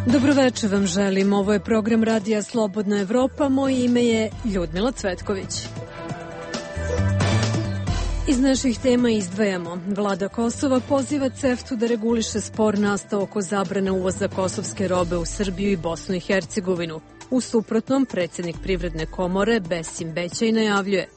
Dobroveče vam želim. Ovo je program Radija Slobodna Evropa. Moje ime je Ljudmila Cvetković. Iz naših tema izdvajamo. Vlada Kosova poziva CEFTA da reguliše spor nastao oko zabrane uvoza kosovske robe u Srbiju i Bosnu i Hercegovinu. U suprotnom, predsjednik Privredne komore Besim Bećaj najavljuje: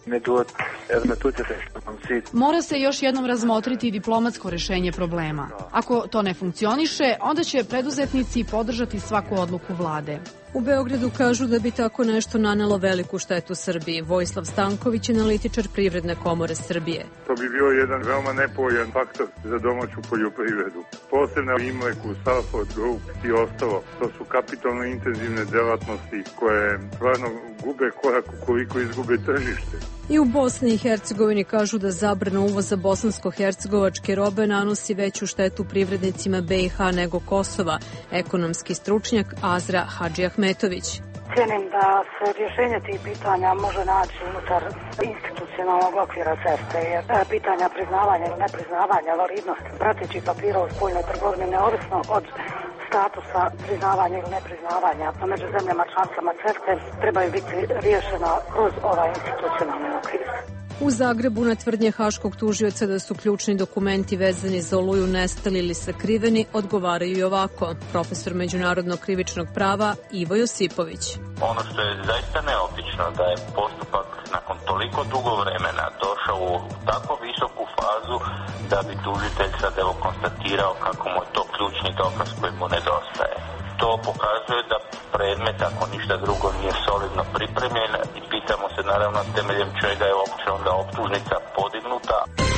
mora se još jednom razmotriti diplomatsko rešenje problema. Ako to ne funkcioniše, onda će preduzetnici podržati svaku odluku vlade. U Beogradu kažu da bi tako nešto nanelo veliku štetu Srbiji. Vojislav Stanković, analitičar Privredne komore Srbije. To bi bio jedan veoma nepovoljan faktor za domaću poljoprivredu. Posebno Imleku, Salford Group i ostalo. To su kapitalno intenzivne delatnosti koje stvarno gube korak ukoliko izgube tržište. I u Bosni i Hercegovini kažu da zabrana uvoza bosansko-hercegovačke robe nanosi veću štetu privrednicima BiH nego Kosova. Ekonomski stručnjak Azra Hadžiahmetović. Cijenim da se rješenje tih pitanja može naći unutar institucionalnog okvira CEFTA, jer pitanja priznavanja ili nepriznavanja, validnosti pratećih papira u spoljnoj trgovini neovisno od statusa priznavanja ili nepriznavanja među zemljama članicama CEFTA trebaju biti riješena kroz ovaj institucionalni okvir. U Zagrebu na tvrdnje haškog tužioca da su ključni dokumenti vezani za Oluju nestali ili sakriveni odgovaraju i ovako. Profesor međunarodnog krivičnog prava Ivo Josipović. Ono što je zaista neobično da je postupak nakon toliko dugo vremena došao u tako visoku fazu da bi tužitelj sad evo konstatirao kako mu je to ključni dokaz koji mu nedostaje. To pokazuje da predmet, ako ništa drugo, nije solidno pripremljen i pitamo se naravno temeljem čega je uopće onda optužnica podignuta.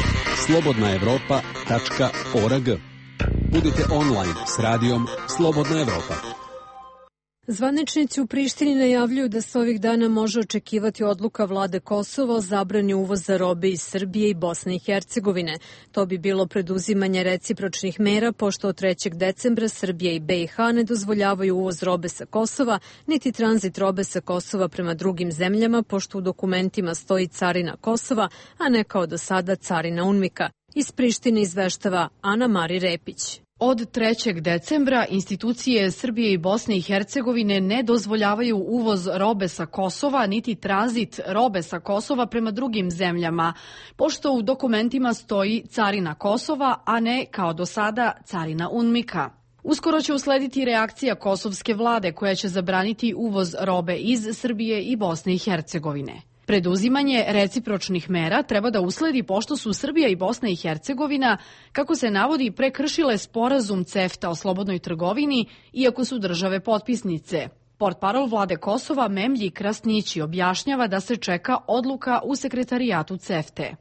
slobodnaevropa.org. Budite online s radijom Slobodna Evropa. Zvaničnici u Prištini najavljuju da se ovih dana može očekivati odluka vlade Kosova o zabrani uvoza robe iz Srbije i Bosne i Hercegovine. To bi bilo preduzimanje recipročnih mera, pošto od 3. decembra Srbija i BiH ne dozvoljavaju uvoz robe sa Kosova, niti tranzit robe sa Kosova prema drugim zemljama, pošto u dokumentima stoji carina Kosova, a ne kao do sada carina UNMIK-a. Iz Prištine izveštava Ana Mari Repić. Od 3. decembra institucije Srbije i Bosne i Hercegovine ne dozvoljavaju uvoz robe sa Kosova, niti tranzit robe sa Kosova prema drugim zemljama, pošto u dokumentima stoji carina Kosova, a ne kao do sada carina UNMIK-a. Uskoro će uslediti reakcija kosovske vlade koja će zabraniti uvoz robe iz Srbije i Bosne i Hercegovine. Preduzimanje recipročnih mera treba da usledi pošto su Srbija i Bosna i Hercegovina, kako se navodi, prekršile sporazum CEFTA o slobodnoj trgovini, iako su države potpisnice. Portparol vlade Kosova Memlji Krasnići objašnjava da se čeka odluka u sekretarijatu CEFTA-e.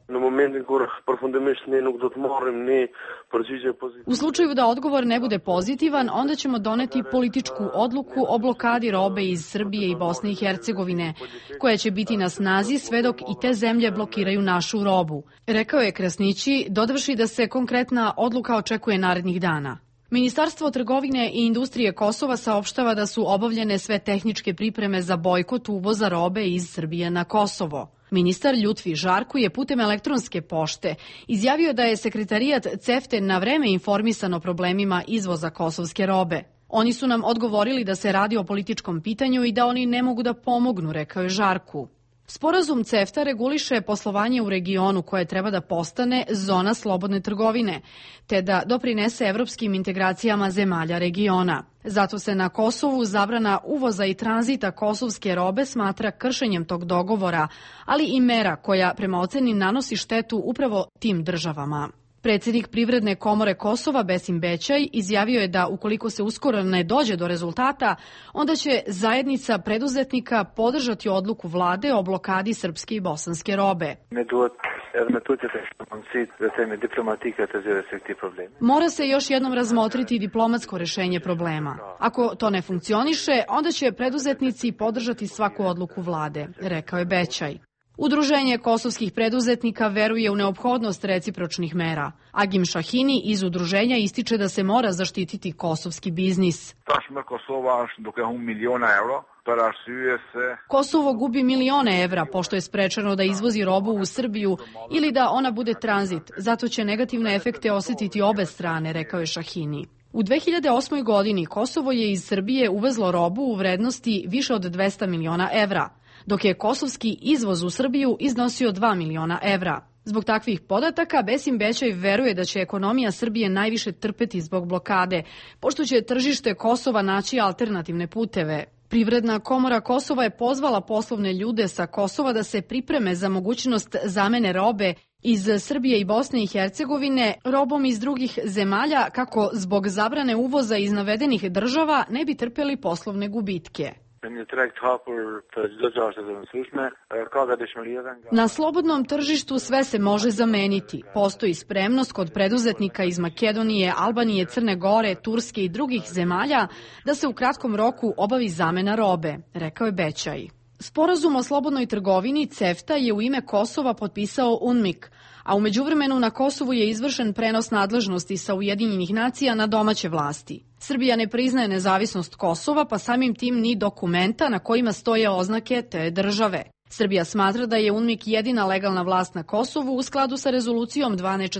U slučaju da odgovor ne bude pozitivan, onda ćemo doneti političku odluku o blokadi robe iz Srbije i Bosne i Hercegovine, koja će biti na snazi sve dok i te zemlje blokiraju našu robu, rekao je Krasnići, dodavši da se konkretna odluka očekuje narednih dana. Ministarstvo trgovine i industrije Kosova saopštava da su obavljene sve tehničke pripreme za bojkot uvoza robe iz Srbije na Kosovo. Ministar Ljutvi Žarku je putem elektronske pošte izjavio da je sekretarijat CEFTA na vreme informisan o problemima izvoza kosovske robe. Oni su nam odgovorili da se radi o političkom pitanju i da oni ne mogu da pomognu, rekao je Žarku. Sporazum CEFTA reguliše poslovanje u regionu koje treba da postane zona slobodne trgovine, te da doprinese evropskim integracijama zemalja regiona. Zato se na Kosovu zabrana uvoza i tranzita kosovske robe smatra kršenjem tog dogovora, ali i mera koja prema oceni nanosi štetu upravo tim državama. Predsjednik Privredne komore Kosova Besim Bećaj izjavio je da ukoliko se uskoro ne dođe do rezultata, onda će zajednica preduzetnika podržati odluku vlade o blokadi srpske i bosanske robe. Mora se još jednom razmotriti diplomatsko rešenje problema. Ako to ne funkcioniše, onda će preduzetnici podržati svaku odluku vlade, rekao je Bećaj. Udruženje kosovskih preduzetnika veruje u neophodnost recipročnih mera. Agim Šahini iz udruženja ističe da se mora zaštititi kosovski biznis. Kosovo gubi milione evra pošto je sprečeno da izvozi robu u Srbiju ili da ona bude tranzit, zato će negativne efekte osjetiti obe strane, rekao je Šahini. U 2008. godini Kosovo je iz Srbije uvezlo robu u vrednosti više od 200 miliona evra, dok je kosovski izvoz u Srbiju iznosio 2 miliona evra. Zbog takvih podataka Besim Bećaj veruje da će ekonomija Srbije najviše trpeti zbog blokade, pošto će tržište Kosova naći alternativne puteve. Privredna komora Kosova je pozvala poslovne ljude sa Kosova da se pripreme za mogućnost zamene robe iz Srbije i Bosne i Hercegovine robom iz drugih zemalja kako zbog zabrane uvoza iz navedenih država ne bi trpeli poslovne gubitke. Na slobodnom tržištu sve se može zameniti. Postoji spremnost kod preduzetnika iz Makedonije, Albanije, Crne Gore, Turske i drugih zemalja da se u kratkom roku obavi zamena robe, rekao je Bećaj. Sporazum o slobodnoj trgovini CEFTA je u ime Kosova potpisao UNMIK, a u međuvremenu na Kosovu je izvršen prenos nadležnosti sa Ujedinjenih nacija na domaće vlasti. Srbija ne priznaje nezavisnost Kosova, pa samim tim ni dokumenta na kojima stoje oznake te države. Srbija smatra da je UNMIK jedina legalna vlast na Kosovu u skladu sa rezolucijom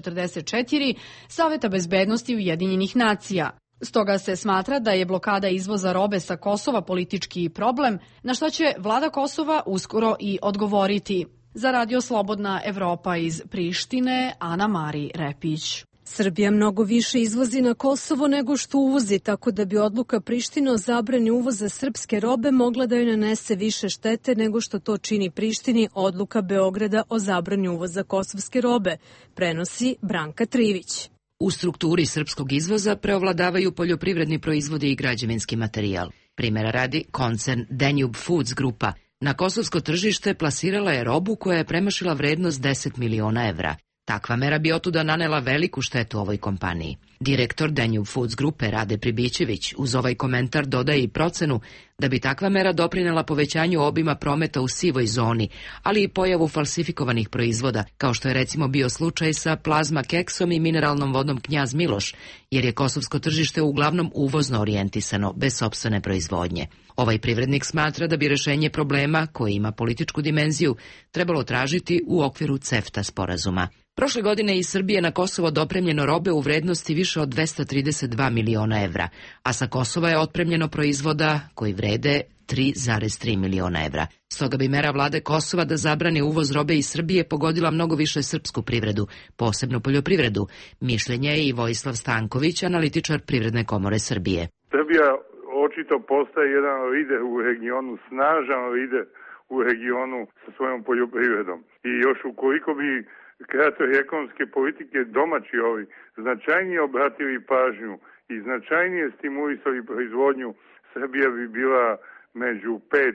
1244 Saveta bezbednosti Ujedinjenih nacija. Stoga se smatra da je blokada izvoza robe sa Kosova politički problem, na što će vlada Kosova uskoro i odgovoriti. Za Radio Slobodna Evropa iz Prištine, Ana Mari Repić. Srbija mnogo više izvozi na Kosovo nego što uvozi, tako da bi odluka Prištine o zabrani uvoza srpske robe mogla da joj nanese više štete nego što to čini Prištini odluka Beograda o zabrani uvoza kosovske robe, prenosi Branka Trivić. U strukturi srpskog izvoza preovladavaju poljoprivredni proizvodi i građevinski materijal. Primera radi, koncern Danube Foods grupa na kosovsko tržište plasirala je robu koja je premašila vrednost 10 miliona evra. Takva mera bi otuda nanela veliku štetu ovoj kompaniji. Direktor Danube Foods grupe Rade Pribićević uz ovaj komentar dodaje i procenu da bi takva mera doprinela povećanju obima prometa u sivoj zoni, ali i pojavu falsifikovanih proizvoda, kao što je recimo bio slučaj sa plazma keksom i mineralnom vodom Knjaz Miloš, jer je kosovsko tržište uglavnom uvozno orijentisano, bez sopstvene proizvodnje. Ovaj privrednik smatra da bi rešenje problema, koji ima političku dimenziju, trebalo tražiti u okviru CEFTA sporazuma. Prošle godine iz Srbije na Kosovo dopremljeno robe u vrednosti više od 232 miliona evra, a sa Kosova je otpremljeno proizvoda koji vrede 3,3 miliona evra. Stoga bi mera vlade Kosova da zabrani uvoz robe iz Srbije pogodila mnogo više srpsku privredu, posebno poljoprivredu. Mišljenje je i Vojislav Stanković, analitičar Privredne komore Srbije. Srbija očito postaje jedan lider u regionu, snažan lider u regionu sa svojom poljoprivredom. I još ukoliko bi kreatori ekonomske politike domaći ovi značajnije obratili pažnju i značajnije stimulisali proizvodnju, Srbija bi bila među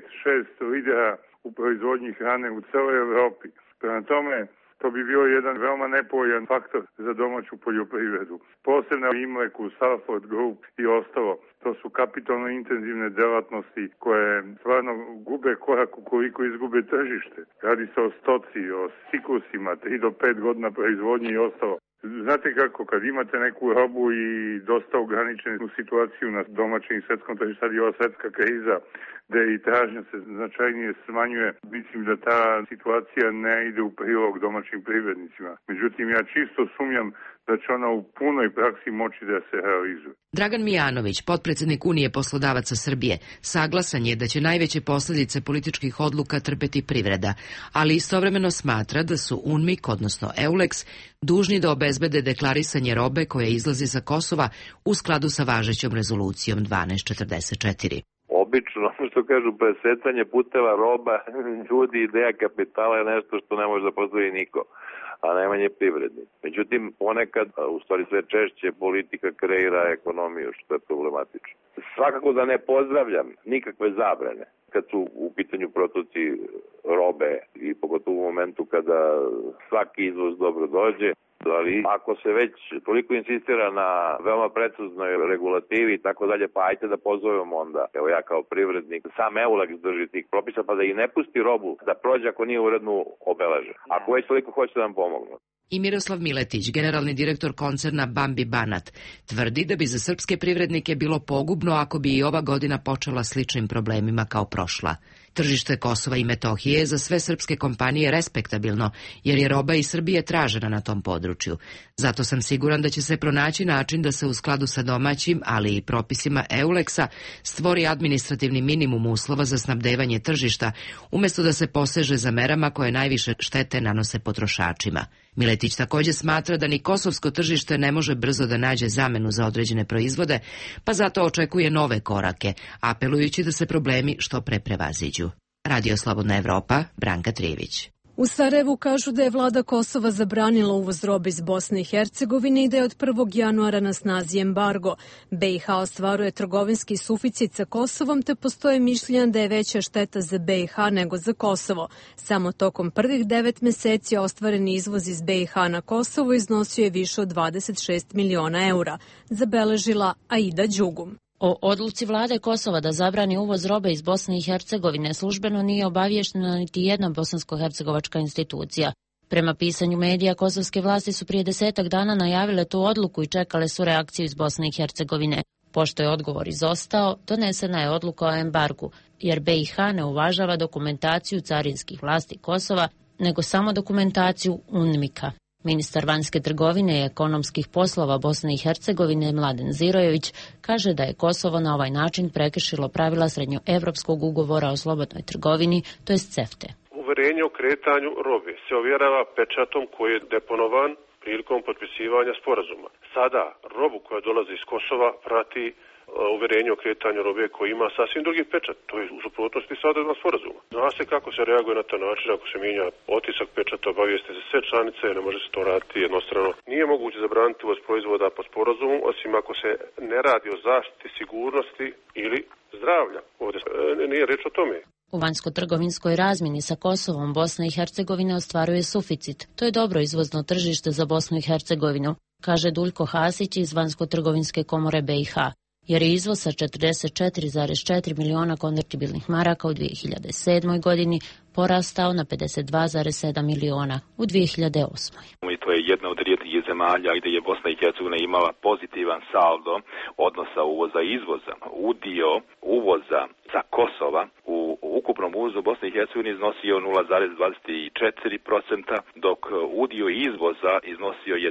5-6 lidera u proizvodnji hrane u celoj Evropi. Prema tome, to bi bio jedan veoma nepovoljan faktor za domaću poljoprivredu. Posebno Imleku, Salford Group i ostalo. To su kapitalno intenzivne delatnosti koje stvarno gube korak ukoliko izgube tržište. Radi se o stoci, o siklusima, 3 do 5 godina proizvodnje i ostalo. Znate kako, kad imate neku robu i dosta ograničenu situaciju na domaćem i svetskom tržištu, sad je ova svetska kriza, gde i tražnja se značajnije smanjuje, mislim da ta situacija ne ide u prilog domaćim privrednicima. Međutim, ja čisto sumnjam da će ona u punoj praksi moći da se realizuje. Dragan Mijanović, potpredsednik Unije poslodavaca Srbije, saglasan je da će najveće posljedice političkih odluka trpeti privreda, ali istovremeno smatra da su UNMIK, odnosno EULEX, dužni da obezbede deklarisanje robe koja izlazi sa Kosova u skladu sa važećom rezolucijom 1244. Obično, što kažu, presecanje puteva roba, ljudi, ideja kapitala je nešto što ne može da postoji niko, a najmanje privredni. Međutim, ponekad, u stvari sve češće, politika kreira ekonomiju, što je problematično. Svakako da ne pozdravljam nikakve zabrane kad su u pitanju protoci robe i pogotovo u momentu kada svaki izvoz dobro dođe. Ali ako se već toliko insistira na veoma preciznoj regulativi i tako dalje, pa ajte da pozovemo onda. Evo ja kao privrednik, sam EULEX drži tih propisa, pa da i ne pusti robu da prođe ako nije uredno obeleže. Ako već toliko hoće da nam pomognu. I Miroslav Miletić, generalni direktor koncerna Bambi Banat, tvrdi da bi za srpske privrednike bilo pogubno ako bi i ova godina počela sličnim problemima kao prošla. Tržište Kosova i Metohije je za sve srpske kompanije respektabilno, jer je roba iz Srbije tražena na tom području. Zato sam siguran da će se pronaći način da se u skladu sa domaćim, ali i propisima EULEX-a stvori administrativni minimum uslova za snabdevanje tržišta, umjesto da se poseže za merama koje najviše štete nanose potrošačima. Miletić također smatra da ni kosovsko tržište ne može brzo da nađe zamenu za određene proizvode, pa zato očekuje nove korake, apelujući da se problemi što pre prevaziđu. Radio Slobodna Evropa, Branka Trijević. U Sarajevu kažu da je vlada Kosova zabranila uvoz robe iz Bosne i Hercegovine i da je od 1. januara na snazi embargo. BiH ostvaruje trgovinski suficit sa Kosovom, te postoje mišljenja da je veća šteta za BiH nego za Kosovo. Samo tokom prvih 9 meseci ostvareni izvoz iz BiH na Kosovo iznosio je više od 26 miliona eura, zabeležila Aida Đugum. O odluci vlade Kosova da zabrani uvoz robe iz Bosne i Hercegovine službeno nije obaviještena niti jedna bosansko-hercegovačka institucija. Prema pisanju medija, kosovske vlasti su prije 10 dana najavile tu odluku i čekale su reakciju iz Bosne i Hercegovine. Pošto je odgovor izostao, donesena je odluka o embargu, jer BiH ne uvažava dokumentaciju carinskih vlasti Kosova, nego samo dokumentaciju UNMIK-a. Ministar vanjske trgovine i ekonomskih poslova Bosne i Hercegovine Mladen Zirojević kaže da je Kosovo na ovaj način prekršilo pravila srednjoevropskog ugovora o slobodnoj trgovini, to jest CEFTA. Uverenje o kretanju robe se ovjerava pečatom koji je deponovan prilikom potpisivanja sporazuma. Sada robu koja dolazi iz Kosova prati uverenje o kretanju robe koji ima sasvim drugi pečat. To je u suprotnosti sa odredbama sporazuma. Zna se kako se reaguje na taj način ako se mijenja otisak pečata, obavijesti se sve članice, ne može se to raditi jednostrano. Nije moguće zabraniti uvoz proizvoda po sporazumu, osim ako se ne radi o zaštiti sigurnosti ili zdravlja. Ovdje nije reč o tome. U vanjsko-trgovinskoj razmjeni sa Kosovom Bosna i Hercegovina ostvaruje suficit. To je dobro izvozno tržište za Bosnu i Hercegovinu, kaže Duljko Hasić iz Vanjsko-trgovinske komore BiH. Jer je izvoz sa 44,4 miliona konvertibilnih maraka u 2007. godini porastao na 52,7 miliona u 2008. I to je jedna od rijetkih zemalja gdje je Bosna i Hercegovina imala pozitivan saldo odnosa uvoza i izvoza. Udio uvoza za Kosova u ukupnom uvozu Bosne i Hercegovine iznosio 0,24%, dok udio izvoza iznosio je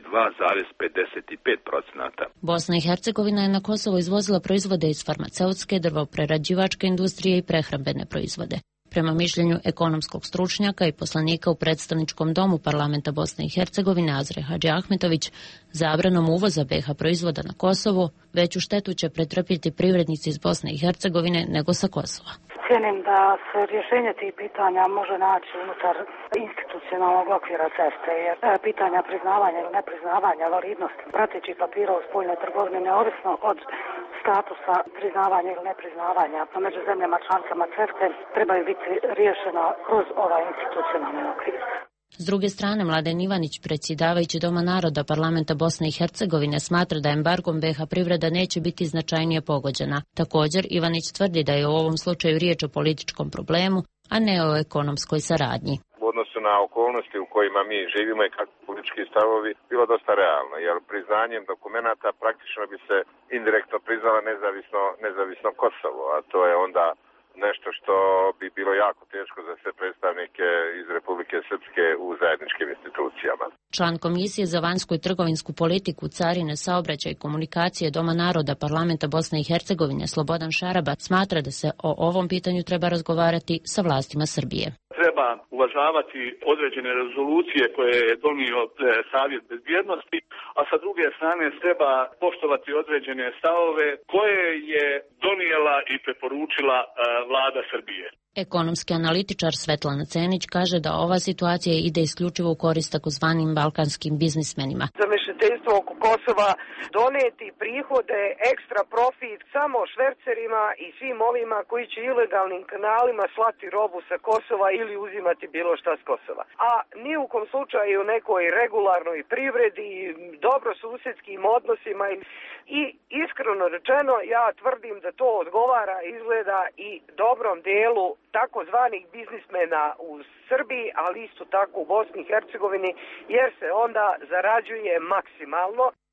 2,55%. Bosna i Hercegovina je na Kosovo izvozila proizvode iz farmaceutske, drvoprerađivačke industrije i prehrambene proizvode. Prema mišljenju ekonomskog stručnjaka i poslanika u predstavničkom domu parlamenta Bosne i Hercegovine Azre Hadži Ahmetović, zabranom uvoza BiH proizvoda na Kosovo veću štetu će pretrpjeti privrednici iz Bosne i Hercegovine nego sa Kosova. Cijenim da se rješenje tih pitanja može naći unutar institucionalnog okvira CEFTA, jer pitanja priznavanja ili nepriznavanja, validnost pratećih papira u spoljnoj trgovini neovisno od statusa priznavanja ili nepriznavanja među zemljama članicama CEFTA trebaju biti riješena kroz ovaj institucionalni okvir. S druge strane, Mladen Ivanić, predsjedavajući Doma naroda parlamenta Bosne i Hercegovine, smatra da embargom BiH privreda neće biti značajnije pogođena. Također, Ivanić tvrdi da je u ovom slučaju riječ o političkom problemu, a ne o ekonomskoj saradnji. U odnosu na okolnosti u kojima mi živimo i kakvi politički stavovi, bilo dosta realno, jer priznanjem dokumenata praktično bi se indirektno priznala nezavisno Kosovo, a to je onda nešto što bi bilo jako teško za sve predstavnike iz Republike Srpske u zajedničkim institucijama. Član Komisije za vanjsku i trgovinsku politiku, carine, saobraćaj i komunikacije Doma naroda parlamenta Bosne i Hercegovine Slobodan Šarabac smatra da se o ovom pitanju treba razgovarati sa vlastima Srbije. Treba uvažavati određene rezolucije koje je donio Savjet bezbjednosti, a sa druge strane treba poštovati određene stavove koje je donijela i preporučila vlada Srbije. Ekonomski analitičar Svetlana Cenić kaže da ova situacija ide isključivo u korist takozvanim balkanskim biznismenima. Zamešateljstvo oko Kosova doneti prihode, ekstra profit samo švercerima i svim ovima koji će ilegalnim kanalima slati robu sa Kosova ili uzimati bilo šta s Kosova. A ni u kom slučaju nekoj regularnoj privredi, dobrosusjedskim odnosima i iskreno rečeno ja tvrdim da to odgovara izgleda i dobrom delu takozvanih biznismena u Srbiji, ali isto tako u Bosni i Hercegovini, jer se onda zarađuje maksimalno.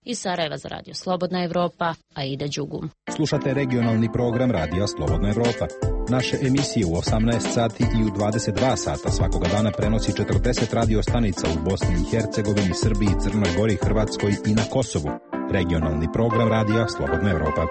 Iz Sarajeva za Radio Slobodna Evropa, Aida Đugum. Slušate regionalni program Radija Slobodna Evropa. Naše emisije u 18 sati i u 22 sata svakoga dana prenosi 40 radio stanica u Bosni i Hercegovini, Srbiji, Crnoj Gori, Hrvatskoj i na Kosovu. Regionalni program Radija Slobodna Evropa.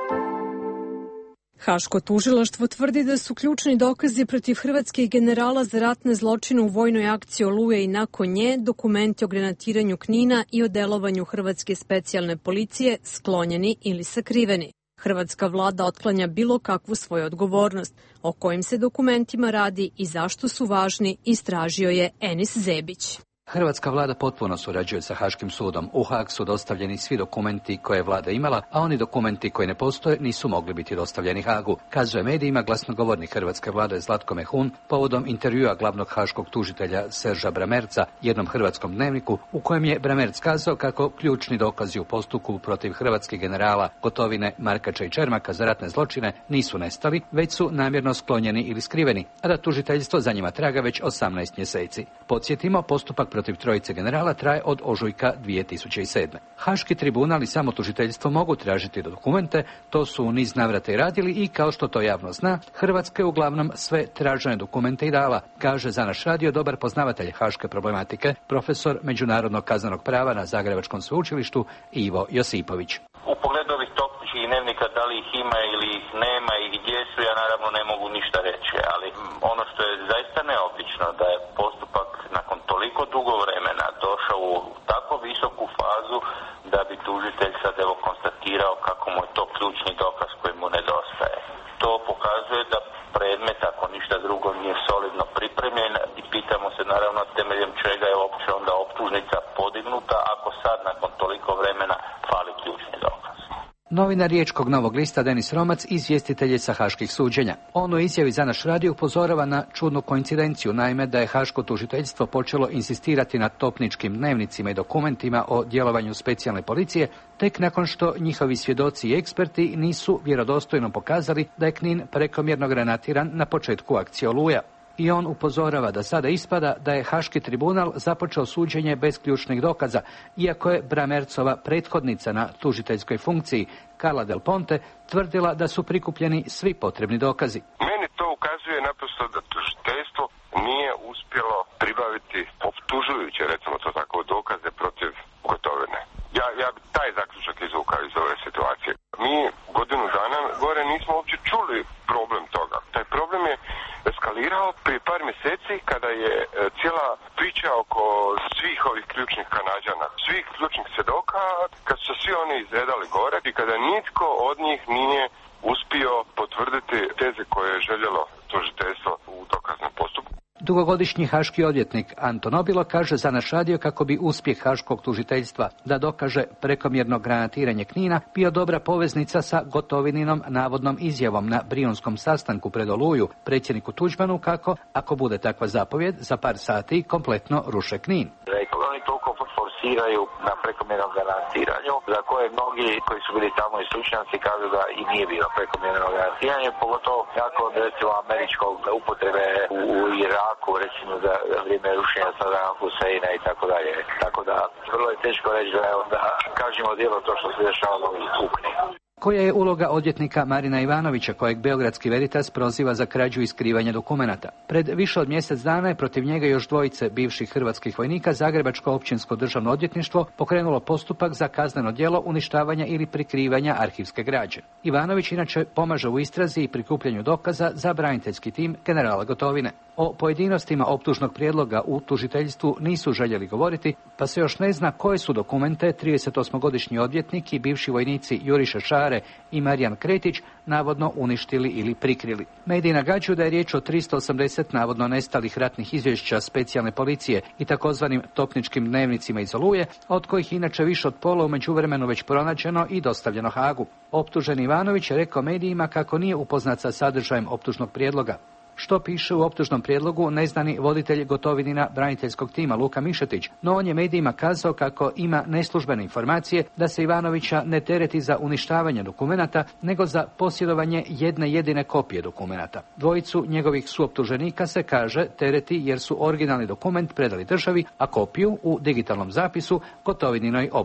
Haško tužilaštvo tvrdi da su ključni dokazi protiv hrvatskih generala za ratne zločine u vojnoj akciji Oluje i nakon nje, dokumenti o granatiranju Knina i o delovanju hrvatske specijalne policije sklonjeni ili sakriveni. Hrvatska vlada otklanja bilo kakvu svoju odgovornost. O kojim se dokumentima radi i zašto su važni, istražio je Enis Zebić. Hrvatska vlada potpuno surađuje sa Haškim sudom. U Haag su dostavljeni svi dokumenti koje je vlada imala, a oni dokumenti koji ne postoje nisu mogli biti dostavljeni Haagu. Kazuje medijima glasnogovornik hrvatske vlade Zlatko Mehun povodom intervjua glavnog haškog tužitelja Serža Bramerca jednom hrvatskom dnevniku, u kojem je Bramerc kazao kako ključni dokazi u postupku protiv hrvatskih generala Gotovine, Markača i Čermaka za ratne zločine nisu nestali, već su namjerno sklonjeni ili skriveni, a da tužiteljstvo za njima traga već 18 mjeseci. Podsjetimo, postupak protiv trojice generala traje od ožujka 2007. Haški tribunal i samo tužiteljstvo mogu tražiti dokumente, to su u niz navrata i radili i kao što to javno zna, Hrvatska je uglavnom sve tražene dokumente i dala, kaže za naš radio dobar poznavatelj haške problematike, profesor međunarodnog kaznenog prava na Zagrebačkom sveučilištu Ivo Josipović. U pogledu ovih topničkih dnevnika, da li ih ima ili ih nema i gdje su, ja naravno ne mogu ništa reći, ali ono što je zaista neobično da je postupak nakon toliko dugo vremena došao u tako visoku fazu da bi tužitelj sad evo konstatirao kako mu je to ključni dokaz koji mu nedostaje. To pokazuje da predmet, ako ništa drugo, nije solidno pripremljen i pitamo se naravno temeljem čega je uopće onda optužnica podignuta ako sad nakon toliko vremena fali ključni dokaz. Novinar Riječkog Novog lista Denis Romac izvjestitelj je sa haških suđenja. On u izjavi za naš radio upozorava na čudnu koincidenciju, naime da je haško tužiteljstvo počelo insistirati na topničkim dnevnicima i dokumentima o djelovanju specijalne policije, tek nakon što njihovi svjedoci i eksperti nisu vjerodostojno pokazali da je Knin prekomjerno granatiran na početku akcije Oluja. I on upozorava da sada ispada da je Haški tribunal započeo suđenje bez ključnih dokaza, iako je Bramercova prethodnica na tužiteljskoj funkciji, Carla Del Ponte, tvrdila da su prikupljeni svi potrebni dokazi. Meni to ukazuje naprosto da tužiteljstvo nije uspjelo pribaviti optužujuće, recimo to tako, dokaze protiv Gotovine. Ja bi taj zaključak izvukao iz ove situacije. Mi godinu dana gore nismo uopće čuli problem toga. Taj problem je eskalirao prije par mjeseci kada je cijela priča oko svih ovih ključnih Kanađana, svih ključnih svjedoka, kad su svi oni izredali gore i kada nitko od njih nije uspio potvrditi teze koje je željelo tužiteljstvo u dokaznom postupku. Dugogodišnji haški odvjetnik Anton Obilo kaže za naš radio kako bi uspjeh haškog tužiteljstva da dokaže prekomjerno granatiranje Knina bio dobra poveznica sa Gotovininom navodnom izjavom na Brijunskom sastanku pred Oluju predsjedniku Tuđmanu kako, ako bude takva zapovjed, za par sati kompletno ruše Knin. Oni toliko forsiraju na prekomjernom granatiranju, za koje mnogi koji su bili tamo i stručnjaci kažu da i nije bilo prekomjerno granatiranje, pogotovo jako od recimo američkog upotrebe u Iraku, recimo za vrijeme rušenja Sadama Huseina i tako dalje. Tako da vrlo je teško reći da je onda kažemo djelo to što se dešavalo u Kninu. Koja je uloga odvjetnika Marina Ivanovića, kojeg Beogradski Veritas proziva za krađu i skrivanje dokumenata? Pred više od mjesec dana je protiv njega još dvojice bivših hrvatskih vojnika Zagrebačko općinsko državno odvjetništvo pokrenulo postupak za kazneno djelo uništavanja ili prikrivanja arhivske građe. Ivanović inače pomaže u istrazi i prikupljanju dokaza za braniteljski tim generala Gotovine. O pojedinostima optužnog prijedloga u tužiteljstvu nisu željeli govoriti, pa se još ne zna koje su dokumente 38-godišnji odvjetnik i bivši vojnici Juriša Šare i Marijan Kretić navodno uništili ili prikrili. Mediji nagađuju da je riječ o 380 navodno nestalih ratnih izvješća specijalne policije i takozvanim topničkim dnevnicima iz Oluje, od kojih inače više od pola u međuvremenu već pronađeno i dostavljeno Haagu. Optuženi Ivanović je rekao medijima kako nije upoznat sa sadržajem optužnog prijedloga. Što piše u optužnom prijedlogu neznani voditelj Gotovinina braniteljskog tima Luka Mišetić, no on je medijima kazao kako ima neslužbene informacije da se Ivanovića ne tereti za uništavanje dokumenata, nego za posjedovanje jedne jedine kopije dokumenata. Dvojicu njegovih suoptuženika se kaže tereti jer su originalni dokument predali državi, a kopiju u digitalnom zapisu Gotovininoj obrani.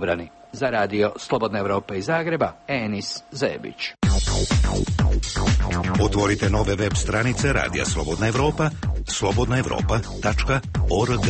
Za radio Slobodna Evropa iz Zagreba, Enis Zebić. Otvorite nove web stranice Radija Slobodna Evropa, slobodnaevropa.org.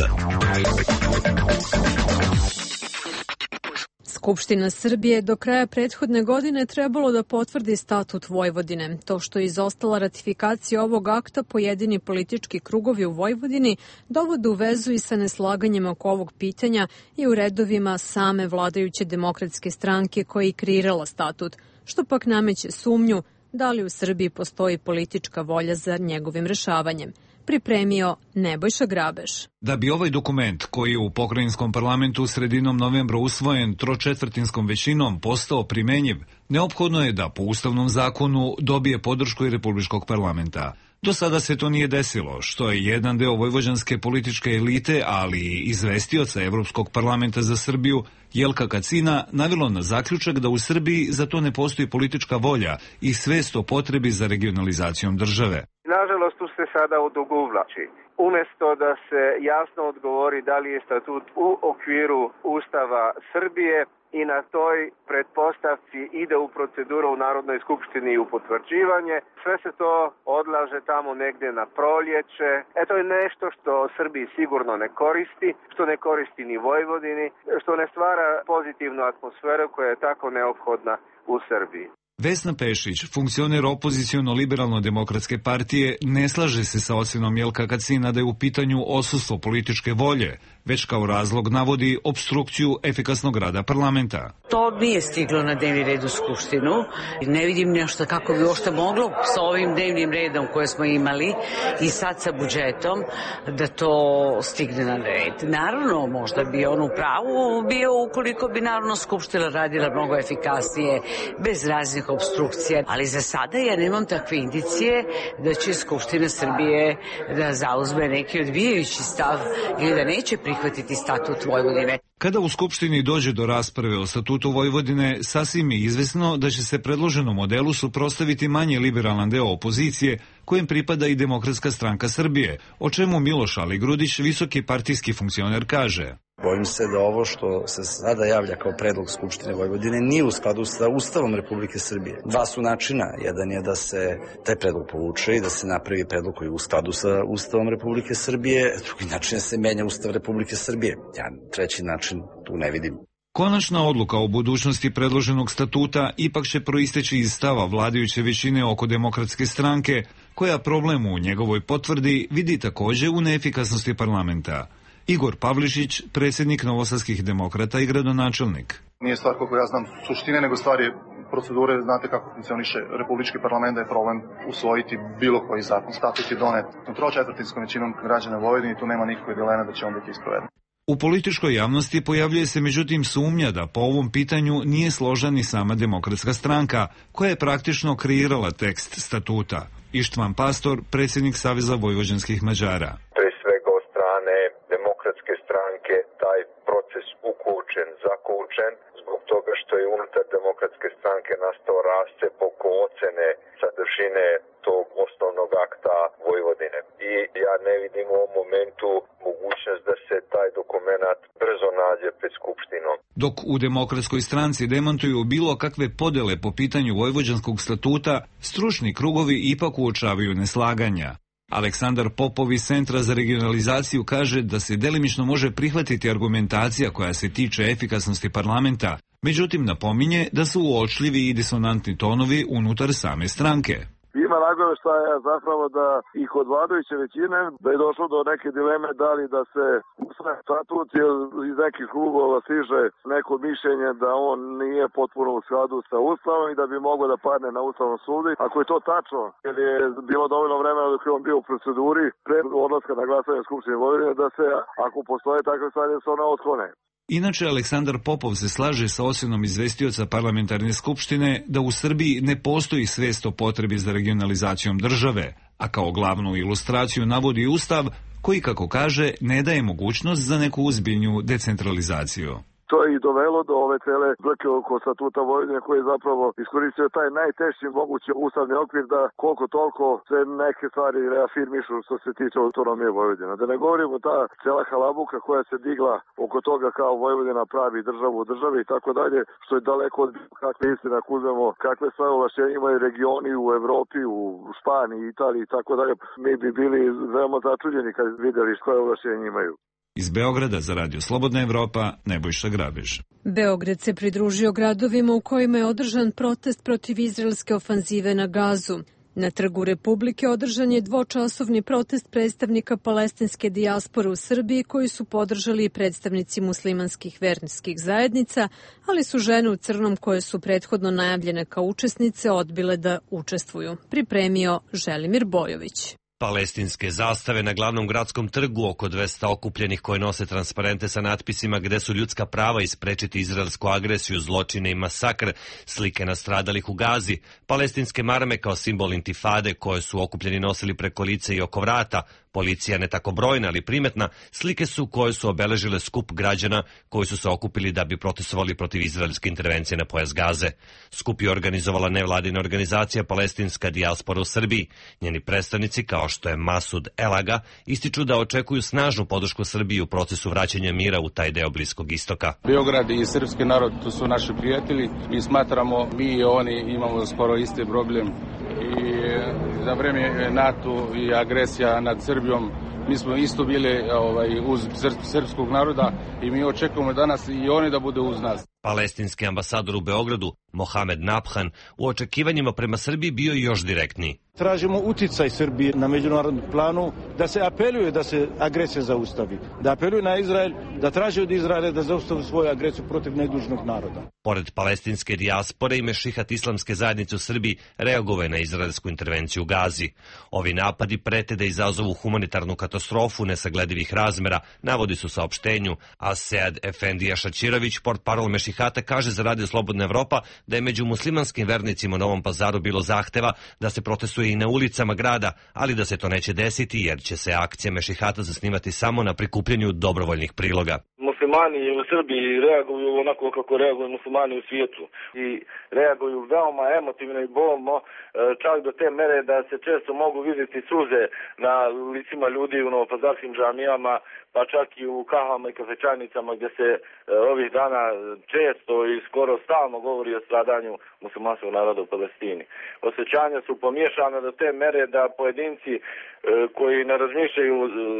Skupština Srbije do kraja prethodne godine trebalo da potvrdi statut Vojvodine. To što je izostala ratifikacija ovog akta, pojedini politički krugovi u Vojvodini dovode u vezu i sa neslaganjem oko ovog pitanja i u redovima same vladajuće demokratske stranke koja je kreirala statut, što pak nameće sumnju da li u Srbiji postoji politička volja za njegovim rešavanjem. Pripremio Nebojša Grabeš. Da bi ovaj dokument, koji je u pokrajinskom parlamentu sredinom novembra usvojen tročetvrtinskom većinom, postao primenjiv, neophodno je da po ustavnom zakonu dobije podršku i Republičkog parlamenta. Do sada se to nije desilo, što je jedan deo vojvođanske političke elite, ali i izvestioca Evropskog parlamenta za Srbiju, Jelka Kacina, navelo na zaključak da u Srbiji za to ne postoji politička volja i svest o potrebi za regionalizacijom države. Nažalost, tu se sada odugovlači. Umesto da se jasno odgovori da li je statut u okviru Ustava Srbije i na toj pretpostavci ide u proceduru u Narodnoj skupštini i u potvrđivanje, sve se to odlaže tamo negde na proljeće. To je nešto što Srbiji sigurno ne koristi, što ne koristi ni Vojvodini, što ne stvara pozitivnu atmosferu koja je tako neophodna u Srbiji. Vesna Pešić, funkcioner opoziciono-liberalno-demokratske partije, ne slaže se sa ocenom Jelka Kacina da je u pitanju odsustvo političke volje, već kao razlog navodi opstrukciju efikasnog rada parlamenta. To nije stiglo na dnevni red u Skupštinu. Ne vidim nešto kako bi uopšte moglo sa ovim dnevnim redom koje smo imali i sad sa budžetom da to stigne na red. Naravno, možda bi on u pravu bio ukoliko bi Narodna skupština radila mnogo efikasnije, bez raznih opstrukcija, ali za sada ja nemam takve indicije da će Skupština Srbije da zauzme neki odbijajući stav ili da neće prihvatiti statut Vojvodine. Kada u Skupštini dođe do rasprave o statutu Vojvodine, sasvim je izvesno da će se predloženom modelu suprotstaviti manje liberalan deo opozicije, kojem pripada i Demokratska stranka Srbije, o čemu Miloš Aligrudić, visoki partijski funkcioner, kaže. Bojim se da ovo što se sada javlja kao predlog Skupštine Vojvodine nije u skladu sa Ustavom Republike Srbije. Dva su načina. Jedan je da se taj predlog povuče i da se napravi predlog koji je u skladu sa Ustavom Republike Srbije. Drugi način je da se menja Ustav Republike Srbije. Ja treći način tu ne vidim. Konačna odluka o budućnosti predloženog statuta ipak će proisteći iz stava vladajuće većine oko Demokratske stranke, koja problem u njegovoj potvrdi vidi takođe u neefikasnosti parlamenta. Igor Pavlišić, predsjednik Novosadskih demokrata i gradonačelnik. Nije stvar, koliko ja znam, suštine, nego stvar je procedure. Znate kako funkcioniše Republički parlament, da je problem usvojiti bilo koji zakon. Statut je donet tročetvrtinskom većinom građana Vojvodine i tu nema nikakve dileme da će on biti isproveden. U političkoj javnosti pojavljuje se međutim sumnja da po ovom pitanju nije složna ni sama Demokratska stranka, koja je praktično kreirala tekst statuta. Ištvan Pastor, predsjednik Saveza vojvođanskih Mađara. Demokratske stranke taj proces ukočen, zakočen, zbog toga što je unutar Demokratske stranke nastao rascep oko ocene sadržine tog osnovnog akta Vojvodine. I ja ne vidim u ovom momentu mogućnost da se taj dokument brzo nađe pred Skupštinom. Dok u Demokratskoj stranci demantuju bilo kakve podele po pitanju vojvođanskog statuta, stručni krugovi ipak uočavaju neslaganja. Aleksandar Popov iz Centra za regionalizaciju kaže da se delimično može prihvatiti argumentacija koja se tiče efikasnosti parlamenta, međutim napominje da su uočljivi i disonantni tonovi unutar same stranke. Ima nagoveštaja zapravo da i kod vladajuće većine da je došlo do neke dileme da li da se usvaja statut, jer iz nekih klubova stiže neko mišljenje da on nije potpuno u skladu sa Ustavom i da bi moglo da padne na Ustavnom sudu. Ako je to tačno, jer je bilo dovoljno vremena dok je on bio u proceduri pre odlaska na glasanje Skupštine Vojvodine, da se, ako postoje takve stvari, da se ona otklone. Inače, Aleksandar Popov se slaže sa ocenom izvestioca parlamentarne skupštine da u Srbiji ne postoji svest o potrebi za regionalizacijom države, a kao glavnu ilustraciju navodi Ustav koji, kako kaže, ne daje mogućnost za neku ozbiljniju decentralizaciju. To je i dovelo do ove cele brke oko statuta Vojvodine koji je zapravo iskoristio taj najteži mogući ustavni okvir da koliko toliko sve neke stvari reafirmišu što se tiče autonomije Vojvodine. Da ne govorimo ta cela halabuka koja se digla oko toga kao Vojvodina pravi državu u državi i tako dalje, što je daleko od kakve istine ako uzmemo kakve sve ovlašćenja imaju regioni u Evropi, u Španiji, Italiji i tako dalje. Mi bi bili veoma začuđeni kad videli koje ovlašćenja imaju. Iz Beograda za Radio Slobodna Evropa, Nebojša Grabež. Beograd se pridružio gradovima u kojima je održan protest protiv izraelske ofanzive na Gazu. Na Trgu Republike održan je dvočasovni protest predstavnika palestinske dijaspore u Srbiji koji su podržali i predstavnici muslimanskih verskih zajednica, ali su žene u crnom koje su prethodno najavljene kao učesnice odbile da učestvuju. Pripremio Želimir Bojović. Palestinske zastave na glavnom gradskom trgu, oko 200 okupljenih koje nose transparente sa natpisima gde su ljudska prava isprečiti izraelsku agresiju, zločine i masakr, slike nastradalih u Gazi, palestinske marame kao simbol intifade koje su okupljeni nosili preko lice i oko vrata, policija ne tako brojna ali primetna, slike su koje su obeležile skup građana koji su se okupili da bi protestovali protiv izraelske intervencije na pojas Gaze. Skup je organizovala nevladina organizacija Palestinska dijaspora u Srbiji. Njeni predstavnici, kao što je Masud Elaga, ističu da očekuju snažnu podršku Srbiji u procesu vraćanja mira u taj deo Bliskog istoka. Beograd i srpski narod to su naši prijatelji i smatramo mi i oni imamo skoro isti problem i za vreme NATO i agresija nad Srbijom mi smo isto bili uz srpskog naroda i mi očekujemo danas i oni da bude uz nas. Palestinski ambasador u Beogradu, Mohamed Nabhan, u očekivanjima prema Srbiji bio i još direktniji. Tražimo uticaj Srbije na međunarodnom planu da se apeluje da se agresija zaustavi, da apeluje na Izrael, da traži od Izraela da zaustavi svoju agresiju protiv nedužnog naroda. Pored palestinske dijaspore i Mešihat islamske zajednice u Srbiji reagovao je na izraelsku intervenciju u Gazi. Ovi napadi prete da izazovu humanitarnu katastrofu nesagledivih razmera, navodi su saopštenju, a Sead Efendija Šačirović, portparol Mešihata, kaže za Radio Slobodna Evropa da je među muslimanskim vernicima u Novom Pazaru bilo zahteva da se protestuje i na ulicama grada, ali da se to neće desiti jer će se akcija Mešihata zasnivati samo na prikupljanju dobrovoljnih priloga. Muslimani u Srbiji reaguju onako kako reaguju muslimani u svijetu i reaguju veoma emotivno i bolno, čak do te mere da se često mogu vidjeti suze na licima ljudi u novopazarskim džamijama, pa čak i u kahvama i kafečajnicama gdje se ovih dana često i skoro stalno govori o stradanju muslimanskog naroda u Palestini. Osjećanja su pomiješana do te mere da pojedinci koji ne razmišljaju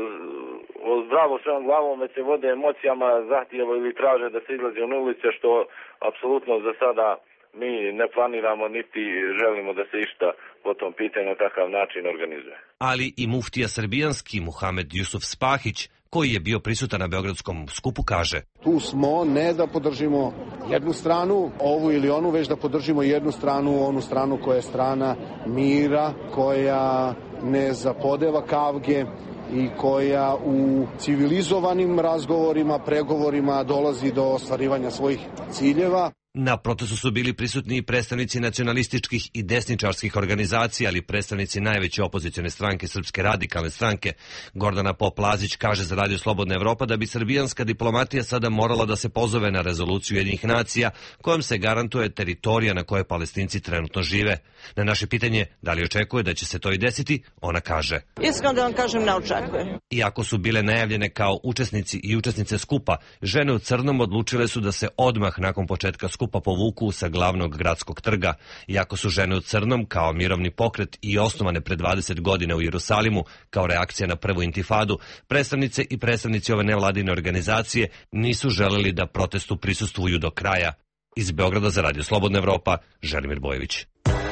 o zdravo svojom glavom, već se vode emocijama, zahtijevaju ili traže da se izlazi na ulice, što apsolutno za sada mi ne planiramo niti želimo da se išta po tom pitanju na takav način organizuje. Ali i muftija srbijanski Muhamed Jusuf Spahić, koji je bio prisutan na beogradskom skupu, kaže: Tu smo ne da podržimo jednu stranu, ovu ili onu, već da podržimo jednu stranu, onu stranu koja je strana mira, koja ne zapodeva kavge i koja u civilizovanim razgovorima, pregovorima dolazi do ostvarivanja svojih ciljeva. Na protestu su bili prisutni i predstavnici nacionalističkih i desničarskih organizacija, ali predstavnici najveće opozicione stranke Srpske radikalne stranke. Gordana Pop-Lazić kaže za Radio Slobodna Evropa da bi srbijanska diplomatija sada morala da se pozove na rezoluciju Ujedinjenih nacija kojom se garantuje teritorija na kojoj Palestinci trenutno žive. Na naše pitanje da li očekuje da će se to i desiti, ona kaže: Iskreno da vam kažem, ne očekujem. Iako su bile najavljene kao učesnici i učesnice skupa, žene u crnom odlučile su da se odmah nakon početka skupa povuku sa glavnog gradskog trga. Iako su žene u crnom kao mirovni pokret i osnovane pre 20 godina u Jerusalimu kao reakcija na prvu intifadu, predstavnice i predstavnici ove nevladine organizacije nisu želeli da protestu prisustvuju do kraja. Iz Beograda za Radio Slobodna Evropa, Želimir Bojović.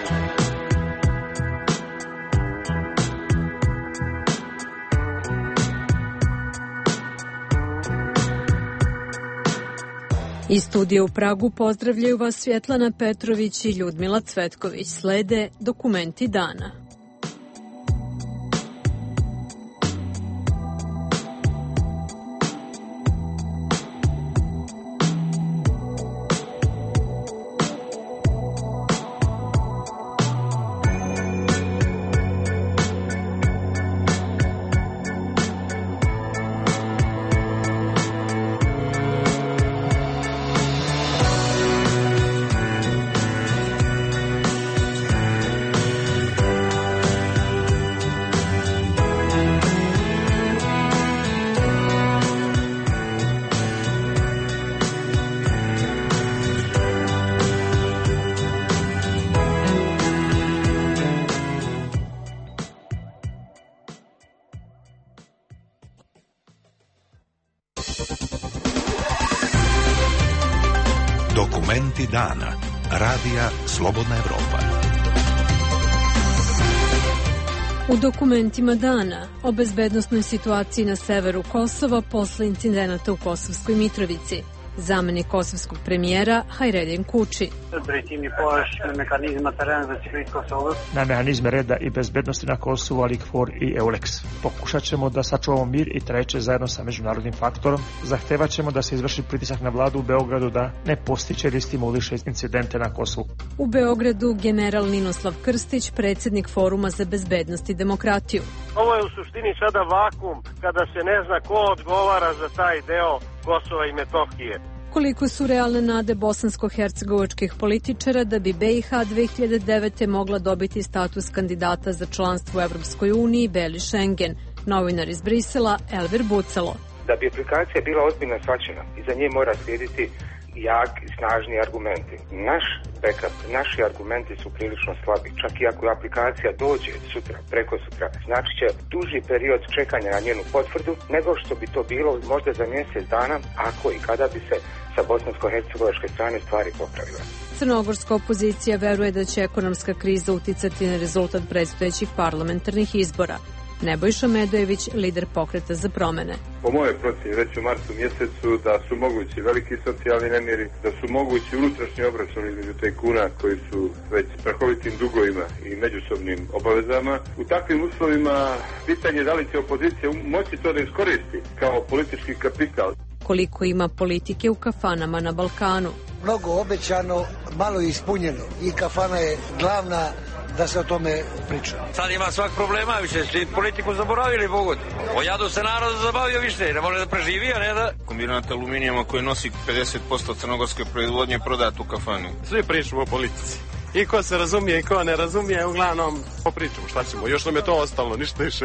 Iz studija u Pragu pozdravljaju vas Svjetlana Petrović i Ljudmila Cvetković. Slede dokumenti dana. Dokumenti dana. Radija Slobodna Evropa. U dokumentima dana o bezbednosnoj situaciji na severu Kosova posle incidenata u Kosovskoj Mitrovici. Zamenik kosovskog premijera Hajredin Kuči. Na mehanizme reda i bezbednosti na Kosovu, ali KFOR i EULEX. Pokušat ćemo da sačuvamo mir i treće, zajedno sa međunarodnim faktorom, zahtevat ćemo da se izvrši pritisak na vladu u Beogradu da ne postiče ili stimuliše incidente na Kosovu. U Beogradu general Ninoslav Krstić, predsjednik Foruma za bezbednost i demokratiju. Ovo je u suštini sada vakum kada se ne zna ko odgovara za taj deo Kosova i Metohije. Koliko su realne nade bosansko-hercegovačkih političara da bi BiH 2009. mogla dobiti status kandidata za članstvo u Evropskoj uniji, beli Schengen? Novinar iz Brisela, Elvir Bucalo. Da bi aplikacija bila ozbiljno shvaćena, iza nje mora slijediti jak i snažni argumenti. Naš backup, naši argumenti su prilično slabi. Čak i ako aplikacija dođe sutra, preko sutra, znači će duži period čekanja na njenu potvrdu nego što bi to bilo možda za mjesec dana, ako i kada bi se sa bosansko-hercegovačke strane stvari popravile. Crnogorska opozicija veruje da će ekonomska kriza uticati na rezultat predstojećih parlamentarnih izbora. Nebojša Medojević, lider Pokreta za promene. Po moje procjeni već u martu mjesecu da su mogući veliki socijalni nemiri, da su mogući unutrašnji obračun između tajkuna koji su već strahovitim dugovima i međusobnim obavezama. U takvim uslovima pitanje da li će opozicija moći to da iskoristi kao politički kapital. Koliko ima politike u kafanama na Balkanu? Mnogo obećano, malo ispunjeno i kafana je glavna da se o tome priča. Sad ima svak problema, više svi politiku zaboravili, Bogod. O jadu se narod zabavio više, ne može da preživi, a ne da... Kombinat aluminijuma koji nosi 50% crnogorske proizvodnje prodat u kafani. Svi pričamo o politici. I ko se razumije i ko ne razumije, uglavnom popričamo, šta ćemo, još nam je to ostalo, ništa više.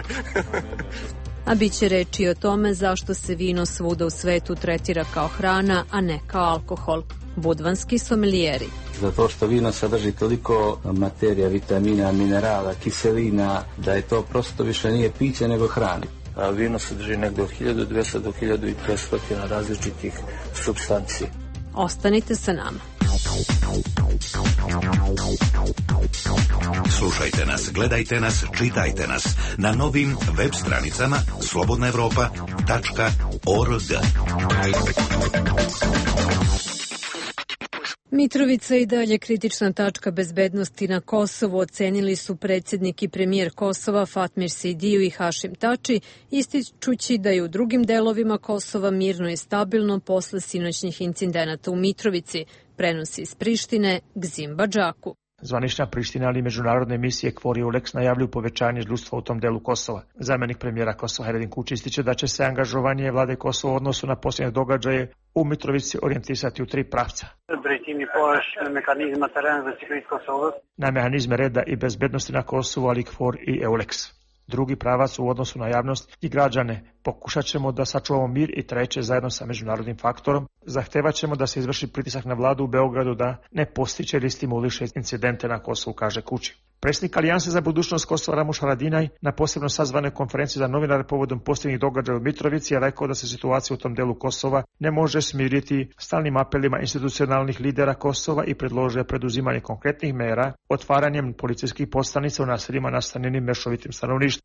A bit će reći o tome zašto se vino svuda u svetu tretira kao hrana, a ne kao alkohol. Budvanski sommelijeri. Zato što vino sadrži toliko materija, vitamina, minerala, kiselina, da je to prosto više nije piće nego hrana. A vino sadrži negdje od 1200 do 1500 različitih supstanci. Ostanite sa nama. Slušajte nas, gledajte nas, čitajte nas na novim web stranicama slobodnaevropa.org. Mitrovica i dalje kritična tačka bezbednosti na Kosovu, ocenili su predsjednik i premijer Kosova Fatmir Sidiju i Hašim Tači, ističući da je u drugim delovima Kosova mirno i stabilno posle sinoćnih incidenata u Mitrovici, prenosi iz Prištine Gzim Badžaku. Zvanična Priština ali međunarodne misije KFOR i EULEX najavljuju povećanje ljudstva u tom delu Kosova. Zamenik premijera Kosova Hajredin Kuči ističe da će se angažovanje vlade Kosova u odnosu na posljednje događaje u Mitrovici orijentisati u 3 pravca. Na mehanizme reda i bezbednosti na Kosovu, ali KFOR i EULEX. Drugi pravac u odnosu na javnost i građane. Pokušat ćemo da sačuvamo mir i treće, zajedno sa međunarodnim faktorom, zahtevat ćemo da se izvrši pritisak na vladu u Beogradu da ne postiče ili stimuliše incidente na Kosovu, kaže Kuči. Predsjednik Alijanse za budućnost Kosova Ramuš Haradinaj na posebno sazvanoj konferenciji za novinare povodom posljednjih događaja u Mitrovici je rekao da se situacija u tom delu Kosova ne može smiriti stalnim apelima institucionalnih lidera Kosova i predložio preduzimanje konkretnih mera otvaranjem policijskih postanica u naseljima nastanjenim mešovitim stanovništvom.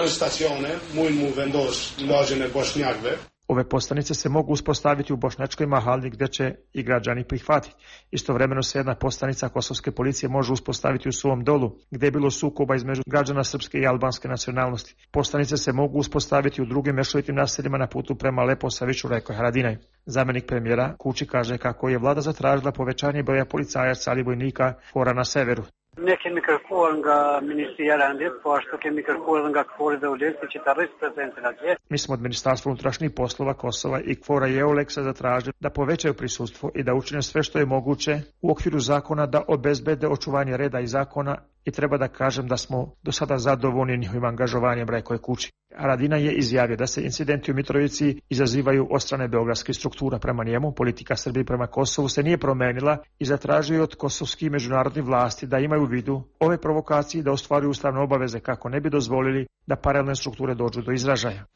Ove postanice se mogu uspostaviti u Bošnjačkoj Mahali gdje će i građani prihvatiti. Istovremeno se jedna postanica kosovske policije može uspostaviti u Suvom Dolu, gdje je bilo sukoba između građana srpske i albanske nacionalnosti. Postanice se mogu uspostaviti u drugim mešovitim naseljima na putu prema Leposaviću, rekao je Haradinaj. Zamenik premijera Kuči kaže kako je vlada zatražila povećanje broja policajaca ali vojnika KFOR-a na severu. Ne kemi kërkuar nga Ministria e Rendit, po ashtu kemi kërkuar nga KFOR-i dhe EULEX-i që të arrijë prezencën atje. Mi smo od Ministarstva unutrašnjih poslova Kosova i KFOR-a i EULEX-a zatražili da povećaju prisustvo i da učine sve što je moguće u okviru zakona da obezbede očuvanje reda i zakona i treba da kažem da smo do sada zadovoljni njihovim angažovanjem, rekao je Kuči. Haradinaj je izjavio da se incidenti u Mitrovici izazivaju od strane beogradskih struktura. Prema njemu, politika Srbije prema Kosovu se nije promenila i zatražio od kosovskih međunarodnih vlasti da imaju u vidu ove provokacije i da ostvaruju ustavne obaveze kako ne bi dozvolili da paralelne strukture dođu do izražaja.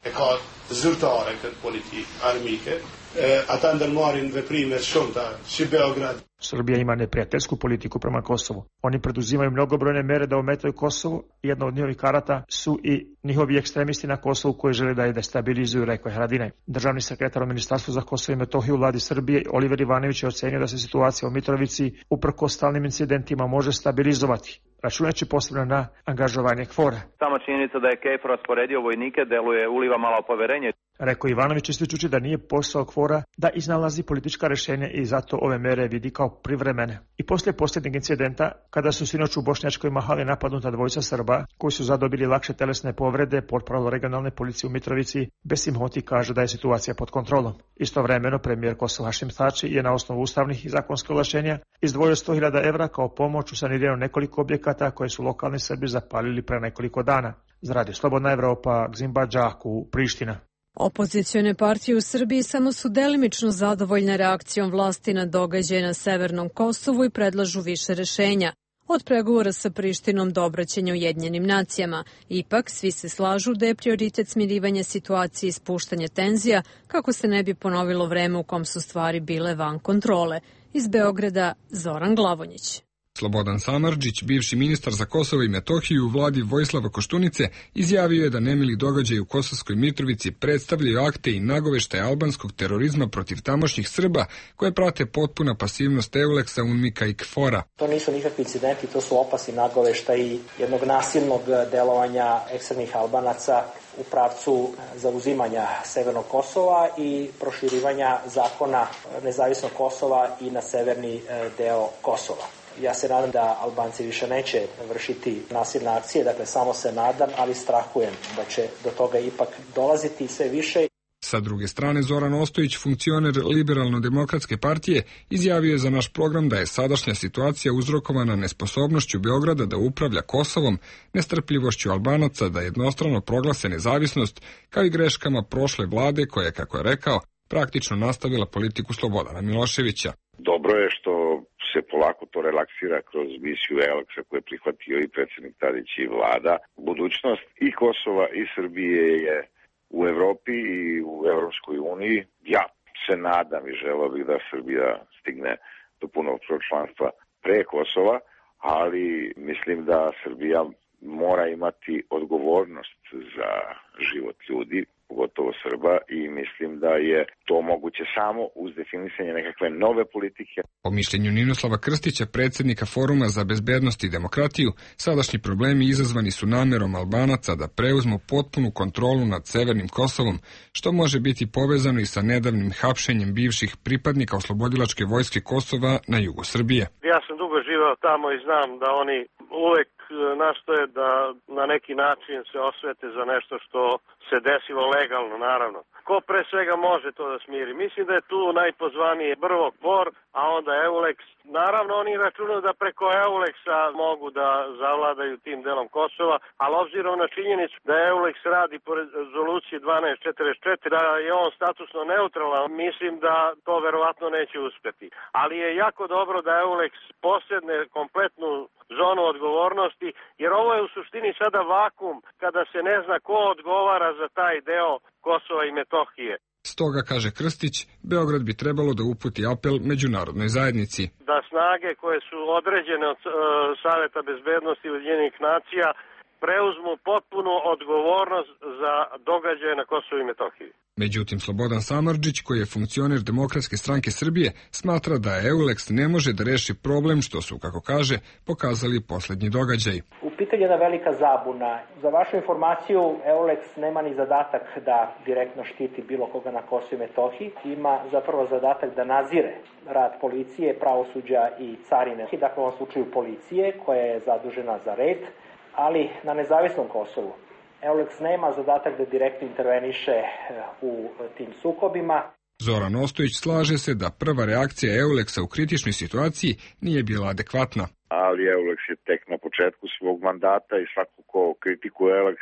Srbija ima neprijateljsku politiku prema Kosovu. Oni preduzimaju mnogobrojne mere da ometaju Kosovo. Jedna od njihovih karata su i njihovi ekstremisti na Kosovu koji žele da je destabilizuju, rekao je Haradinaj. Državni sekretar u Ministarstvu za Kosovo i Metohiju u vladi Srbije Oliver Ivanović je ocenio da se situacija u Mitrovici uprkos stalnim incidentima može stabilizovati, računajući posebno na angažovanje KFOR-a. Sama činjenica da je KFOR rasporedio vojnike uliva malo poverenje. Rekao Ivanović, ističući da nije posao KFOR-a da iznalazi politička rješenja i zato ove mere vidi kao privremene. I poslije posljednjeg incidenta, kada su sinoć u Bošnjačkoj Mahali napadnuta dvojica Srba koji su zadobili lakše telesne povrede, portparol regionalne policije u Mitrovici Besim Hoti kaže da je situacija pod kontrolom. Istovremeno, premijer Kosova Hašim Tači je na osnovu ustavnih i zakonskih ovlašćenja izdvojio 100.000 evra kao pomoć u saniranju nekoliko objekata koje su lokalni Srbi zapalili pre nekoliko dana. Za Radio Slobodna Evropa, Gzimba Đaku, Priština. Opozicione partije u Srbiji samo su delimično zadovoljne reakcijom vlasti na događaje na Severnom Kosovu i predlažu više rešenja. Od pregovora sa Prištinom do obraćanja Ujedinjenim nacijama. Ipak, svi se slažu da je prioritet smirivanja situacije i spuštanje tenzija, kako se ne bi ponovilo vreme u kom su stvari bile van kontrole. Iz Beograda, Zoran Glavonjić. Slobodan Samardžić, bivši ministar za Kosovo i Metohiju u vladi Vojislava Koštunice, izjavio je da nemili događaji u Kosovskoj Mitrovici predstavljaju akte i nagoveštaje albanskog terorizma protiv tamošnjih Srba, koje prate potpuna pasivnost EULEX-a, UNMIK-a i KFOR-a. To nisu nikakvi incidenti, to su opasni nagoveštaji jednog nasilnog delovanja ekstremnih Albanaca u pravcu zauzimanja Severnog Kosova i proširivanja zakona nezavisnog Kosova i na severni deo Kosova. Ja se nadam da Albanci više neće vršiti nasilne akcije, dakle samo se nadam, ali strahujem da će do toga ipak dolaziti sve više. Sa druge strane, Zoran Ostojić, funkcioner Liberalno-demokratske partije, izjavio je za naš program da je sadašnja situacija uzrokovana nesposobnošću Beograda da upravlja Kosovom, nestrpljivošću Albanaca da jednostrano proglase nezavisnost, kao i greškama prošle vlade koja je, kako je rekao, praktično nastavila politiku Slobodana Miloševića. Dobro je što se polako to relaksira kroz misiju EULEX-a koju je prihvatio i predsjednik Tadić i vlada. Budućnost i Kosova i Srbije je u Evropi i u Evropskoj uniji. Ja se nadam i želeo bih da Srbija stigne do punog članstva pre Kosova, ali mislim da Srbija mora imati odgovornost za život ljudi, pogotovo Srba, i mislim da je to moguće samo uz definisanje nekakve nove politike. Po mišljenju Ninoslava Krstića, predsjednika Foruma za bezbednost i demokratiju, sadašnji problemi izazvani su namerom Albanaca da preuzmu potpunu kontrolu nad Severnim Kosovom, što može biti povezano i sa nedavnim hapšenjem bivših pripadnika oslobodilačke vojske Kosova na jugu Srbije. Ja sam dugo živeo tamo i znam da oni uvek nastoje da na neki način se osvete za nešto što se desilo legalno, naravno. Ko pre svega može to da smiri? Mislim da je tu najpozvaniji prvo KFOR, a onda EULEX. Naravno, oni računaju da preko EULEX-a mogu da zavladaju tim delom Kosova, ali obzirom na činjenicu da EULEX radi po rezoluciji 1244, da je on statusno neutralan, mislim da to verovatno neće uspeti. Ali je jako dobro da EULEX posjedne kompletnu zonu odgovornosti, jer ovo je u suštini sada vakum kada se ne zna ko odgovara za taj deo Kosova i Metohije. Stoga, kaže Krstić, Beograd bi trebalo da uputi apel međunarodnoj zajednici. Da snage koje su određene od Saveta bezbednosti Ujedinjenih nacija preuzmu potpunu odgovornost za događaje na Kosovu i Metohiji. Međutim, Slobodan Samardžić, koji je funkcioner Demokratske stranke Srbije, smatra da EULEX ne može da reši problem što su, kako kaže, pokazali posljednji događaj. U pitanju je jedna velika zabuna. Za vašu informaciju, EULEX nema ni zadatak da direktno štiti bilo koga na Kosovu i Metohiji. Ima zapravo zadatak da nadzire rad policije, pravosuđa i carine. Dakle, u ovom slučaju policije, koja je zadužena za red, ali na nezavisnom Kosovu. EULEX nema zadatak da direktno interveniše u tim sukobima. Zoran Ostojić slaže se da prva reakcija EULEX-a u kritičnoj situaciji nije bila adekvatna. Ali EULEX je tek na početku svog mandata i svako ko kritikuje EULEX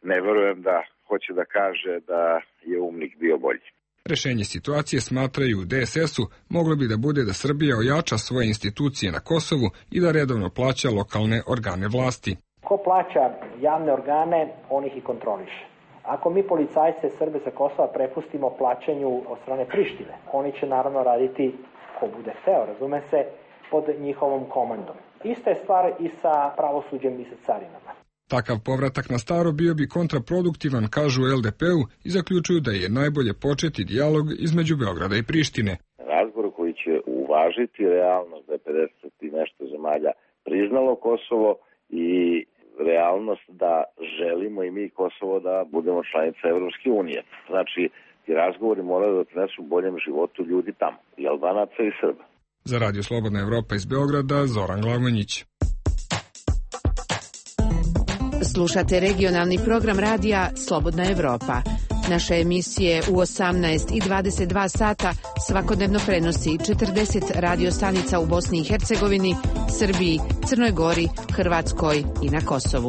ne verujem da hoće da kaže da je UMNIK bio bolji. Rešenje situacije, smatraju u DSS-u, moglo bi da bude da Srbija ojača svoje institucije na Kosovu i da redovno plaća lokalne organe vlasti. Ko plaća javne organe, on ih i kontroliše. Ako mi policajce Srbe sa Kosova prepustimo plaćanju od strane Prištine, oni će naravno raditi, ko bude hteo, razume se, pod njihovom komandom. Ista je stvar i sa pravosuđem i sa carinama. Takav povratak na staro bio bi kontraproduktivan, kažu LDP-u, i zaključuju da je najbolje početi dijalog između Beograda i Prištine. Razgovor koji će uvažiti realnost da je 50 i nešto zemalja priznalo Kosovo i realnost da želimo i mi Kosovo da budemo članica Evropske unije. Znači, ti razgovori moraju da prinesu boljem životu ljudi tamo, i Albanaca i Srba. Za Radio Slobodna Evropa iz Beograda, Zoran Glavanjić. Slušate regionalni program radija Slobodna Evropa. Naše emisije u 18 i 22 sata svakodnevno prenosi 40 radiostanica u Bosni i Hercegovini, Srbiji, Crnoj Gori, Hrvatskoj i na Kosovu.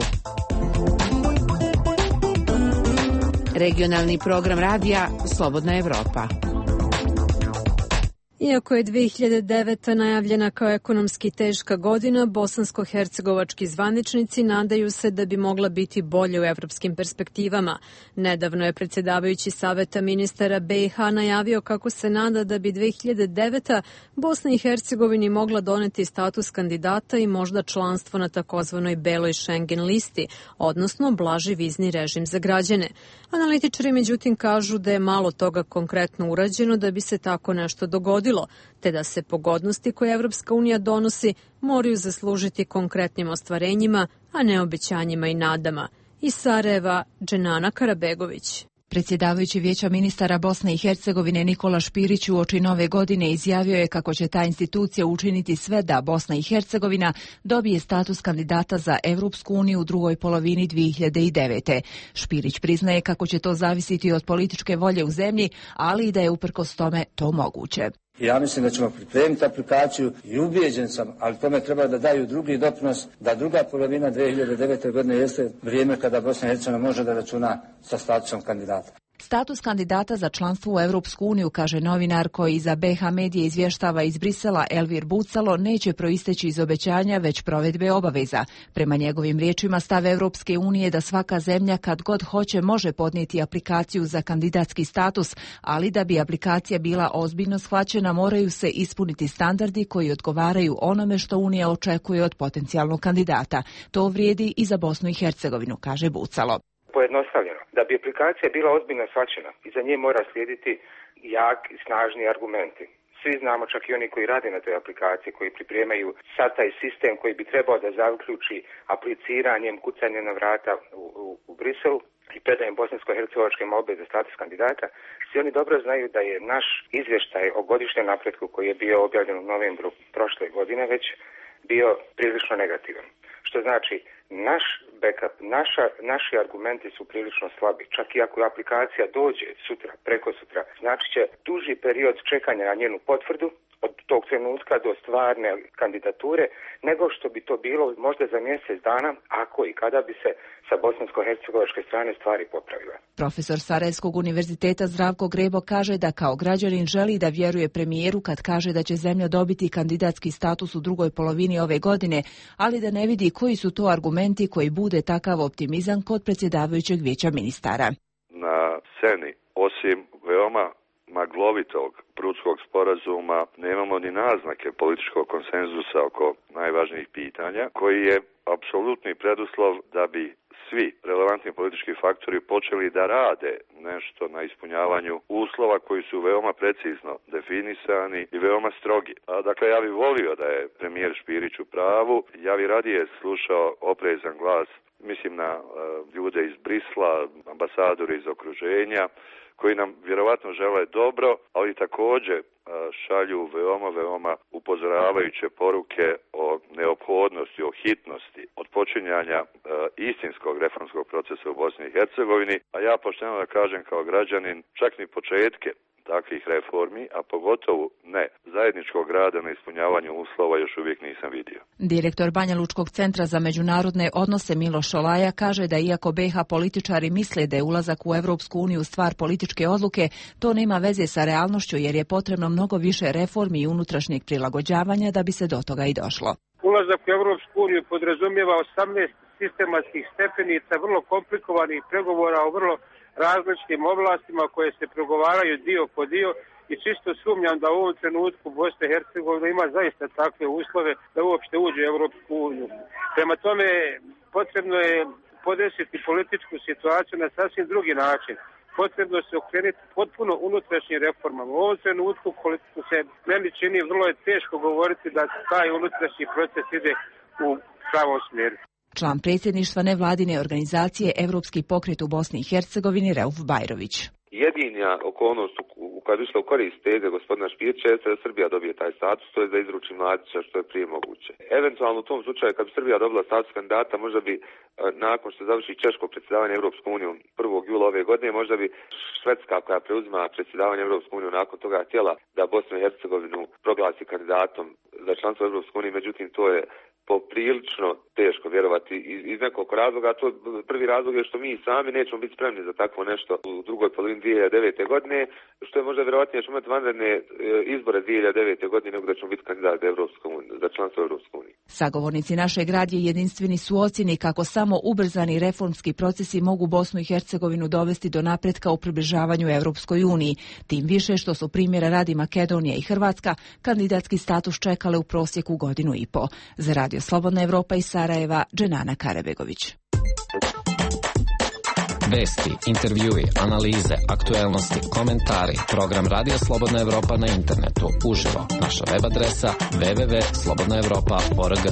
Regionalni program radija Slobodna Evropa. Iako je 2009. najavljena kao ekonomski teška godina, bosansko-hercegovački zvaničnici nadaju se da bi mogla biti bolje u evropskim perspektivama. Nedavno je predsjedavajući Saveta ministara BiH najavio kako se nada da bi 2009. Bosna i Hercegovini mogla doneti status kandidata i možda članstvo na takozvanoj beloj Schengen listi, odnosno blaži vizni režim za građane. Analitičari međutim kažu da je malo toga konkretno urađeno da bi se tako nešto dogodilo, te da se pogodnosti koje Evropska unija donosi moraju zaslužiti konkretnim ostvarenjima, a ne obećanjima i nadama. Iz Sarajeva, Dženana Karabegović. Predsjedavajući Vijeća ministara Bosne i Hercegovine Nikola Špirić uoči nove godine izjavio je kako će ta institucija učiniti sve da Bosna i Hercegovina dobije status kandidata za Evropsku uniju u drugoj polovini 2009. Špirić priznaje kako će to zavisiti od političke volje u zemlji, ali i da je uprkos tome to moguće. Ja mislim da ćemo pripremiti aplikaciju i ubijeđen sam, ali tome treba da daju drugi doprinos, da druga polovina 2009. godine jeste vrijeme kada Bosna i Hercegovina može da računa sa statusom kandidata. Status kandidata za članstvo u Evropsku uniju, kaže novinar koji za BiH medije izvještava iz Brisela Elvir Bucalo, neće proisteći iz obećanja već provedbe obaveza. Prema njegovim riječima stav Evropske unije da svaka zemlja kad god hoće može podnijeti aplikaciju za kandidatski status, ali da bi aplikacija bila ozbiljno shvaćena moraju se ispuniti standardi koji odgovaraju onome što Unija očekuje od potencijalnog kandidata. To vrijedi i za Bosnu i Hercegovinu, kaže Bucalo. Pojednostavljeno, da bi aplikacija bila ozbiljno shvaćena, iza nje mora slijediti jak i snažni argumenti. Svi znamo, čak i oni koji rade na toj aplikaciji, koji pripremaju sad taj sistem koji bi trebao da zaključi apliciranjem, kucanjem na vrata u Briselu i predajem bosansko-hercegovačke molbe za status kandidata. Svi oni dobro znaju da je naš izvještaj o godišnjem napretku koji je bio objavljen u novembru prošle godine već bio prilično negativan. Što znači, naš backup, naši argumenti su prilično slabi. Čak i ako aplikacija dođe sutra, preko sutra, znači će duži period čekanja na njenu potvrdu od tog trenutka do stvarne kandidature, nego što bi to bilo možda za mjesec dana, ako i kada bi se sa bosansko-hercegovačke strane stvari popravile. Profesor Sarajevskog univerziteta Zdravko Grebo kaže da kao građanin želi da vjeruje premijeru kad kaže da će zemlja dobiti kandidatski status u drugoj polovini ove godine, ali da ne vidi koji su to argumenti koji bude takav optimizam kod predsjedavajućeg Vijeća ministara. Na sceni, osim veoma maglovitog Prutskog sporazuma, nemamo ni naznake političkog konsenzusa oko najvažnijih pitanja, koji je apsolutni preduslov da bi svi relevantni politički faktori počeli da rade nešto na ispunjavanju uslova koji su veoma precizno definisani i veoma strogi. Dakle, ja bih volio da je premijer Špirić u pravu, ja bih radije slušao oprezan glas, mislim na ljude iz Brisla, ambasadore iz okruženja, koji nam vjerovatno žele dobro, ali također šalju veoma upozoravajuće poruke o neophodnosti, o hitnosti od počinjanja istinskog reformskog procesa u Bosni i Hercegovini, a ja pošteno da kažem kao građanin, čak ni početke takvih reformi, a pogotovo ne zajedničkog rada na ispunjavanju uslova još uvijek nisam vidio. Direktor Banja Lučkog centra za međunarodne odnose Miloš Šolaja kaže da iako BiH političari misle da je ulazak u Evropsku uniju stvar političke odluke, to nema veze sa realnošću jer je potrebno mnogo više reformi i unutrašnjeg prilagođavanja da bi se do toga i došlo. Ulazak u Evropsku uniju podrazumijeva 18 sistematskih stepenica, vrlo komplikovanih pregovora o vrlo različitim oblastima koje se pregovaraju dio po dio i čisto sumnjam da u ovom trenutku Bosna i Hercegovina ima zaista takve uslove da uopšte uđe u Evropsku uniju. Prema tome potrebno je podesiti političku situaciju na sasvim drugi način. Potrebno se okrenuti potpuno unutrašnjim reformama. U ovom trenutku koliko se meni čini vrlo je teško govoriti da taj unutrašnji proces ide u pravom smjeru. Član predsjedništva nevladine organizacije Evropski pokret u Bosni i Hercegovini Rauf Bajrović. Jedinja okolnost kad je išla u korist teze gospodina Špirća jeste da Srbija dobije taj status, to je da izruči Mladića što je prije moguće. Eventualno u tom slučaju kad bi Srbija dobila status kandidata, možda bi nakon što završi češko predsjedavanje Evropskom unijom 1. jula ove godine, možda bi Švedska koja preuzima predsjedavanje Evropskom unijom nakon toga htjela da Bosnu i Hercegovinu proglasi kandidatom za članstvo Evropske unije, međutim to je poprilično teško vjerovati iz nekoliko razloga. To prvi razlog je što mi sami nećemo biti spremni za takvo nešto u drugoj polovini 2009. godine, što je možda vjerovatnije da ćemo imati vanredne izbore 2009. godine nego da ćemo biti kandidat za članstvo Evropske unije. Sagovornici našeg radija jedinstveni su ocjeni kako samo ubrzani reformski procesi mogu Bosnu i Hercegovinu dovesti do napretka u približavanju Evropskoj uniji, tim više što su primjera radi Makedonija i Hrvatska kandidatski status čekale u prosjeku godinu i po. Za Radio Slobodna Evropa iz Sarajeva, Dženana Karebegović. Vesti, intervjui, analize, aktuelnosti, komentari, program Radio Slobodna Evropa na internetu, uživo, naša web adresa www.slobodnaevropa.org.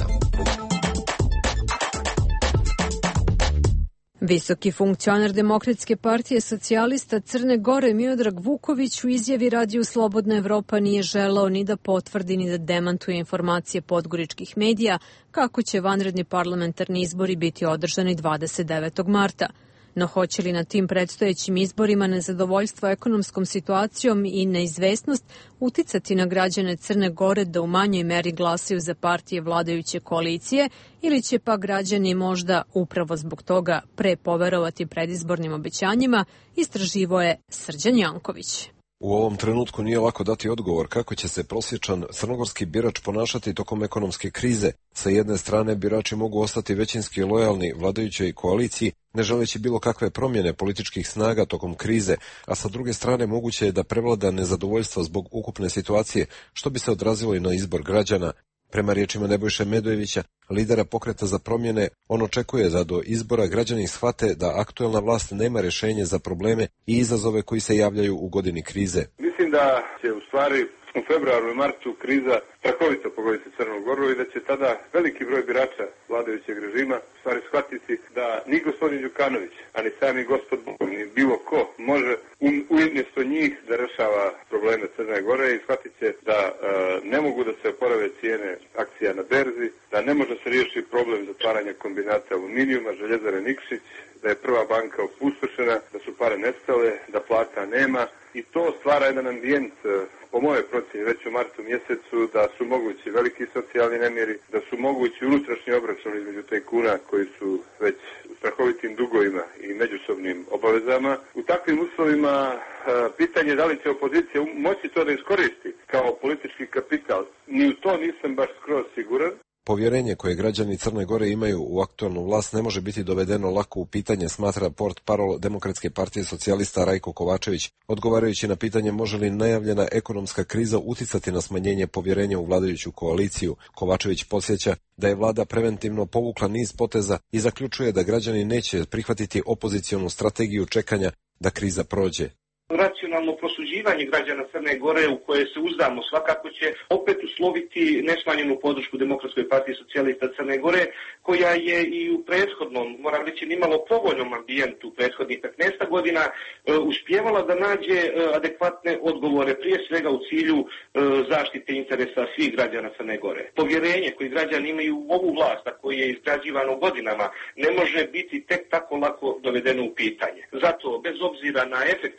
Visoki funkcioner Demokratske partije socijalista Crne Gore Miodrag Vuković u izjavi Radiju Slobodna Evropa nije želeo ni da potvrdi ni da demantuje informacije podgoričkih medija kako će vanredni parlamentarni izbori biti održani 29. marta. No hoće li na tim predstojećim izborima nezadovoljstvo ekonomskom situacijom i neizvesnost uticati na građane Crne Gore da u manjoj meri glasaju za partije vladajuće koalicije ili će pa građani možda upravo zbog toga pre poverovati predizbornim obećanjima, istraživo je Srđan Janković. U ovom trenutku nije lako dati odgovor kako će se prosječan crnogorski birač ponašati tokom ekonomske krize. Sa jedne strane birači mogu ostati većinski lojalni vladajućoj koaliciji, ne želeći bilo kakve promjene političkih snaga tokom krize, a sa druge strane moguće je da prevlada nezadovoljstvo zbog ukupne situacije, što bi se odrazilo i na izbor građana. Prema riječima Nebojše Medojevića, lidera pokreta za promjene, on očekuje da do izbora građani shvate da aktuelna vlast nema rješenje za probleme i izazove koji se javljaju u godini krize. Mislim da će u stvari u februaru i martu kriza strahovito pogoditi Crnu Goru i da će tada veliki broj birača vladajućeg režima u stvari shvatiti da ni gospodin Đukanović, a ni sami gospod Bog, ni bilo ko može umjesto njih da rešava probleme Crne Gore i shvatit će da ne mogu da se oporave cijene akcija na berzi, da ne može se riješiti problem zatvaranja kombinata aluminijuma, željezare Nikšić, da je prva banka opustošena, da su pare nestale, da plata nema i to stvara jedan ambijent, po mojoj procjeni već u martu mjesecu, da su mogući veliki socijalni nemiri, da su mogući unutrašnji obračun između tajkuna koji su već u strahovitim dugovima i međusobnim obavezama. U takvim uslovima pitanje da li će opozicija moći to da iskoristi kao politički kapital, ni u to nisam baš skroz siguran. Povjerenje koje građani Crne Gore imaju u aktualnu vlast ne može biti dovedeno lako u pitanje, smatra portparol Demokratske partije socijalista Rajko Kovačević, odgovarajući na pitanje može li najavljena ekonomska kriza uticati na smanjenje povjerenja u vladajuću koaliciju. Kovačević podsjeća da je vlada preventivno povukla niz poteza i zaključuje da građani neće prihvatiti opozicionu strategiju čekanja da kriza prođe. Racionalno prosuđivanje građana Crne Gore u koje se uzdamo svakako će opet usloviti nesmanjenu podršku Demokratskoj partiji socijalista Crne Gore, koja je i u prethodnom, moram reći, nimalo povoljnom ambijentu prethodnih 15 godina uspjevala da nađe adekvatne odgovore, prije svega u cilju zaštite interesa svih građana Crne Gore. Povjerenje koje građani imaju u ovu vlast, a koje je izgrađivano godinama, ne može biti tek tako lako dovedeno u pitanje. Zato, bez obzira na efekte koji mogu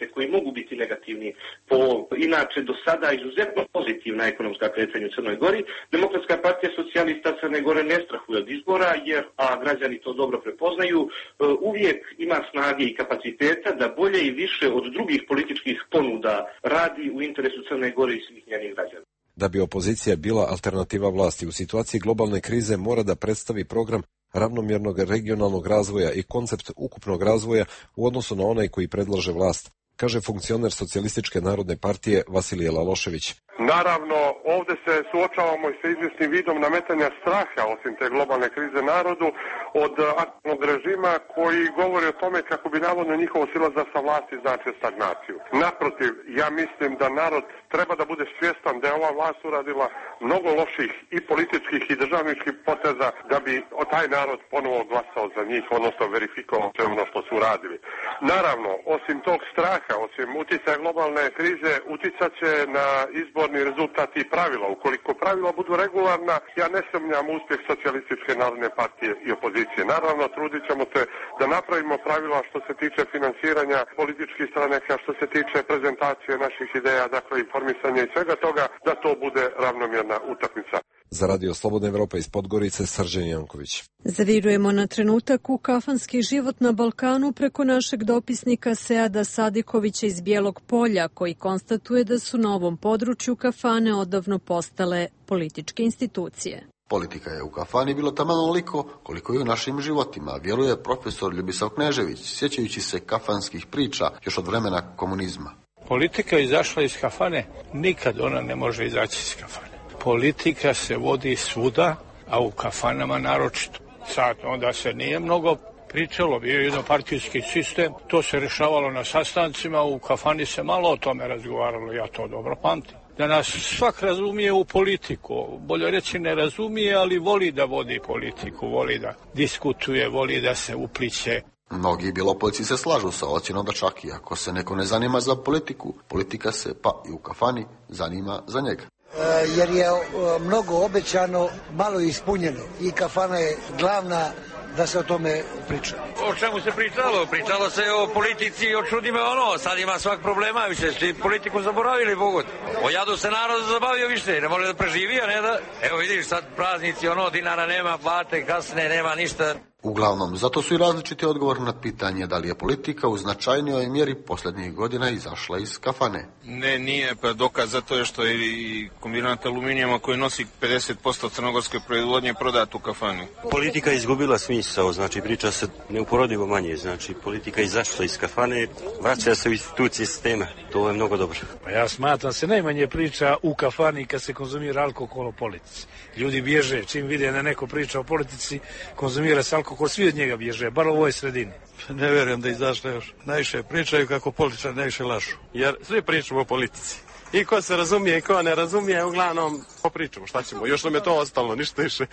mogu biti negativni po inače do sada izuzetno pozitivna ekonomska kretanja u Crnoj Gori. Demokratska partija socijalista Crne Gore ne strahuje od izbora, jer, a građani to dobro prepoznaju, uvijek ima snage i kapaciteta da bolje i više od drugih političkih ponuda radi u interesu Crne Gore i svih njenih građana. Da bi opozicija bila alternativa vlasti u situaciji globalne krize, mora da predstavi program ravnomjernog regionalnog razvoja i koncept ukupnog razvoja u odnosu na onaj koji predlaže vlast, kaže funkcioner Socijalističke narodne partije Vasilije Lalošević. Naravno, ovdje se suočavamo i sa izvjesnim vidom nametanja straha, osim te globalne krize narodu, od aktualnog režima koji govori o tome kako bi navodno njihovo silazak sa vlasti znači stagnaciju. Naprotiv, ja mislim da narod treba da bude svjestan da je ova vlast uradila mnogo loših i političkih i državničkih poteza da bi taj narod ponovo glasao za njih, odnosno verifikovao sve ono što su uradili. Naravno, osim tog straha, osim uticaja globalne krize, uticat će na izborni rezultat i pravila. Ukoliko pravila budu regularna, ja ne sumnjam uspjeh Socijalističke narodne partije i opozicije. Naravno, trudit ćemo se da napravimo pravila što se tiče finansiranja političkih stranaka, što se tiče prezentacije naših ideja, dakle informisanja i svega toga, da to bude ravnomjerna utakmica. Za Radio Slobodna Evropa iz Podgorice, Srđan Janković. Zavirujemo na trenutak u kafanski život na Balkanu preko našeg dopisnika Seada Sadikovića iz Bijelog Polja, koji konstatuje da su na ovom području kafane odavno postale političke institucije. Politika je u kafani bilo taman onoliko koliko i u našim životima, vjeruje profesor Ljubisav Knežević, sjećajući se kafanskih priča još od vremena komunizma. Politika je izašla iz kafane, nikad ona ne može izaći iz kafane. Politika se vodi svuda, a u kafanama naročito. Sad onda se nije mnogo pričalo, bio je jednopartijski sistem, to se rješavalo na sastancima, u kafani se malo o tome razgovaralo, ja to dobro pamtim. Da nas svak razumije u politiku, bolje reći ne razumije, ali voli da vodi politiku, voli da diskutuje, voli da se upliće. Mnogi bilopolci se slažu sa ocjenom da čak i ako se neko ne zanima za politiku, politika se pa i u kafani zanima za njega. Jer je mnogo obećano, malo ispunjeno i kafana je glavna da se o tome priča. O čemu se pričalo? Pričalo se o politici i o čudima sad ima svak problema više, svi politiku zaboravili Bogut. O jadu se narod zabavio više, ne može da preživi, a ne da... Evo vidiš sad praznici, dinara nema, plate, kasne, nema ništa. Uglavnom, zato su i različiti odgovor na pitanje da li je politika u značajnijoj mjeri posljednjih godina izašla iz kafane. Ne, nije, pa dokaz za to je što je i kombinat aluminijuma koji nosi 50% crnogorske proizvodnje prodat u kafani. Politika je izgubila smisao, znači priča se neuporodivo manje, znači politika je izašla iz kafane, vraća se u institucije sistema, to je mnogo dobro. Pa ja smatram se najmanje priča u kafani kad se konzumira alkohol o politici. Ljudi bježe, čim vide da neko priča o politici, konzumira se alkohol, svi od njega bježe, bar u ovoj sredini. Ne vjerujem da izašle još. Najviše pričaju kako političari najviše lažu. Jer svi pričamo o politici. I ko se razumije i ko ne razumije, uglavnom popričamo. Šta ćemo? Još nam je to ostalo, ništa više.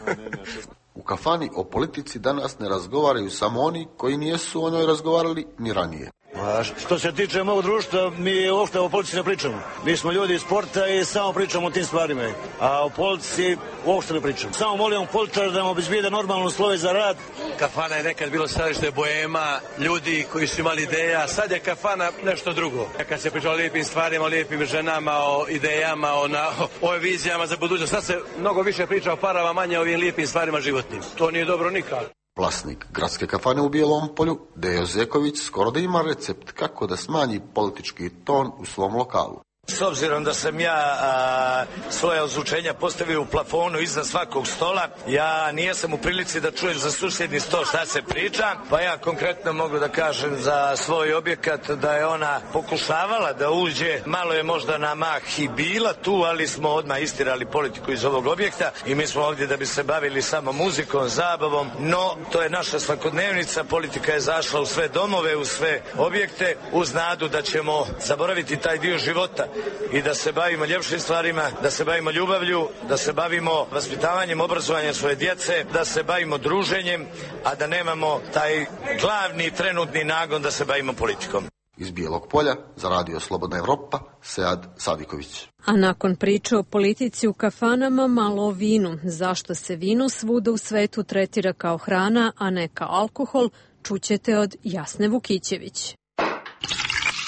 U kafani o politici danas ne razgovaraju samo oni koji nijesu o njoj razgovarali ni ranije. A što se tiče mog društva, mi uopšte o politici ne pričamo. Mi smo ljudi iz sporta i samo pričamo o tim stvarima. A o politici uopšte ne pričamo. Samo molimo političara da nam obezbijede normalne uslove za rad. Kafana je nekad bilo središte boema, ljudi koji su imali ideja, sad je kafana nešto drugo. Kad se priča o lijepim stvarima, o lijepim ženama, o idejama, o vizijama za budućnost, sad se mnogo više priča o parama, manje o ovim lijepim stvarima životnim. To nije dobro nikad. Vlasnik gradske kafane u Bijelom Polju, Dejo Zeković, skoro da ima recept kako da smanji politički ton u svom lokalu. S obzirom da sam ja svoje ozvučenja postavio u plafonu iznad svakog stola, ja nijesam u prilici da čujem za susjedni stol šta se priča, pa ja konkretno mogu da kažem za svoj objekat da je ona pokušavala da uđe, malo je možda na mah i bila tu, ali smo odmah istirali politiku iz ovog objekta i mi smo ovdje da bi se bavili samo muzikom, zabavom, no to je naša svakodnevnica, politika je zašla u sve domove, u sve objekte, uz nadu da ćemo zaboraviti taj dio života i da se bavimo ljepšim stvarima, da se bavimo ljubavlju, da se bavimo vaspitavanjem, obrazovanjem svoje djece, da se bavimo druženjem, a da nemamo taj glavni trenutni nagon da se bavimo politikom. Iz Bijelog Polja za Radio Slobodna Evropa, Sead Sadiković. A nakon priče o politici u kafanama, malo o vinu. Zašto se vino svuda u svetu tretira kao hrana, a ne kao alkohol, čućete od Jasne Vukićević.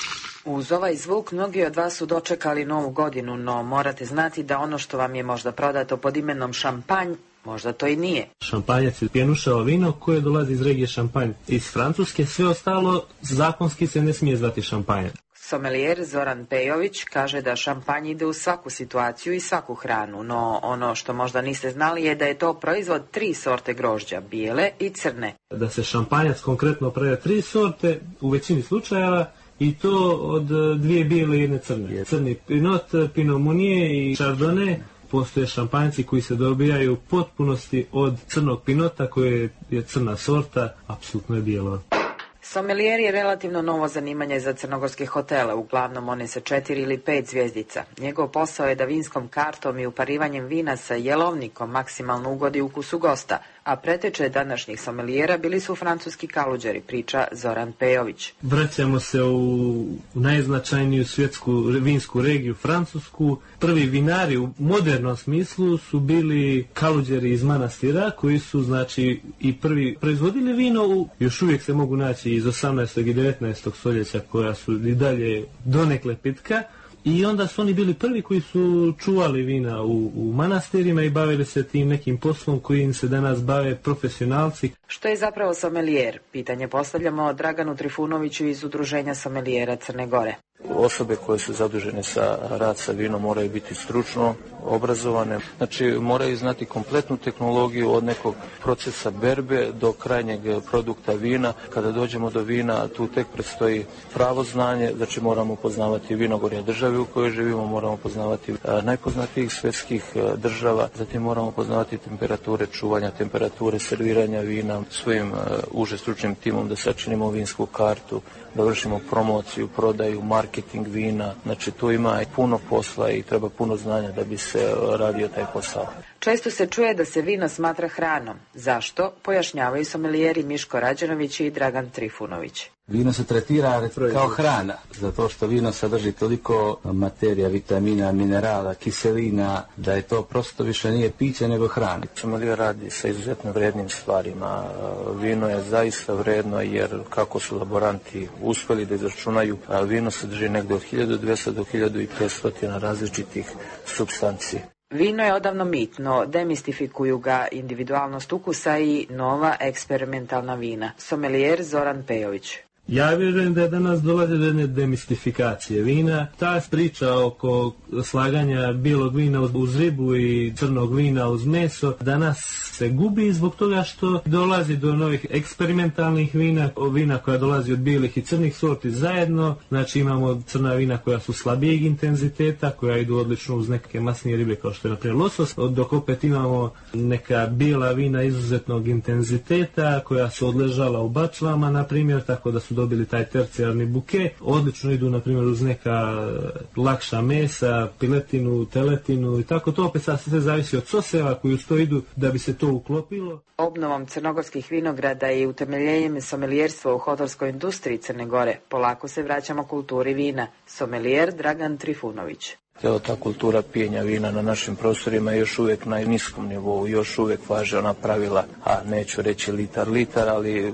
Uz ovaj zvuk mnogi od vas su dočekali novu godinu, no morate znati da ono što vam je možda prodato pod imenom šampanj, možda to i nije. Šampanjac je pjenušao vino koje dolazi iz regije Šampanj iz Francuske, sve ostalo zakonski se ne smije zvati šampanjac. Somelijer Zoran Pejović kaže da šampanj ide u svaku situaciju i svaku hranu, no ono što možda niste znali je da je to proizvod 3 sorte grožđa, bijele i crne. Da se šampanjac konkretno pravi 3 sorte u većini slučajeva i to od 2 bijele i 1 crne. Crni pinot, pinot meunier i chardonnay. Postoje šampanjci koji se dobijaju u potpunosti od crnog pinota koje je crna sorta, apsolutno je bijelo. Somelijer je relativno novo zanimanje za crnogorske hotele, uglavnom one sa 4 ili 5 zvjezdica. Njegov posao je da vinskom kartom i uparivanjem vina sa jelovnikom maksimalno ugodi ukusu gosta, a preteče današnjih somelijera bili su francuski kaluđeri, priča Zoran Pejović. Vraćamo se u najznačajniju svjetsku vinsku regiju, Francusku. Prvi vinari u modernom smislu su bili kaluđeri iz manastira koji su znači i prvi proizvodili vino, još uvijek se mogu naći iz 18. i 19. stoljeća koja su i dalje donekle pitka. I onda su oni bili prvi koji su čuvali vina u manastirima i bavili se tim nekim poslom kojim se danas bave profesionalci. Što je zapravo somelijer? Pitanje postavljamo Draganu Trifunoviću iz Udruženja sommelijera Crne Gore. Osobe koje su zadužene za rad sa vinom moraju biti stručno obrazovane, znači moraju znati kompletnu tehnologiju od nekog procesa berbe do krajnjeg produkta vina. Kada dođemo do vina, tu tek predstoji pravo znanje, znači moramo poznavati vinogorje države u kojoj živimo, moramo poznavati najpoznatijih svjetskih država, zatim moramo poznavati temperature čuvanja, temperature serviranja vina, svojim uže stručnim timom da sačinimo vinsku kartu, da vršimo promociju, prodaju, marketing vina. Znači tu ima puno posla i treba puno znanja da bi se radio taj posao. Često se čuje da se vino smatra hranom. Zašto? Pojašnjavaju sommelijeri Miško Rađenović i Dragan Trifunović. Vino se tretira kao hrana, zato što vino sadrži toliko materija, vitamina, minerala, kiselina, da je to prosto više nije piće nego hrana. Sommelier radi sa izuzetno vrednim stvarima. Vino je zaista vredno jer kako su laboranti uspjeli da izračunaju, vino sadrži negdje od 1200 do 1500 različitih supstanci. Vino je odavno mit, no demistifikuju ga individualnost ukusa i nova eksperimentalna vina. Sommelijer Zoran Pejović. Ja vjerujem da danas dolazi do jedne demistifikacije vina. Ta priča oko slaganja bijelog vina uz ribu i crnog vina uz meso danas se gubi zbog toga što dolazi do novih eksperimentalnih vina, vina koja dolazi od bijelih i crnih sorti zajedno. Znači imamo crna vina koja su slabijeg intenziteta, koja idu odlično uz neke masnije ribe kao što je na primjer losos, dok opet imamo neka bijela vina izuzetnog intenziteta koja su odležala u bačvama na primjer, tako da su dobili taj tercijarni buke. Odlično idu na primjer uz neka lakša mesa, piletinu, teletinu i tako to. Opet sad sve zavisi od soseva koji uz to idu da bi se to uklopilo. Obnovom crnogorskih vinograda i utemeljenjem sommelijerstva u hotelskoj industriji Crne Gore polako se vraćamo kulturi vina. Sommelijer Dragan Trifunović. Ta kultura pijenja vina na našim prostorima je još uvijek na niskom nivou, još uvijek važe ona pravila, a neću reći litar, ali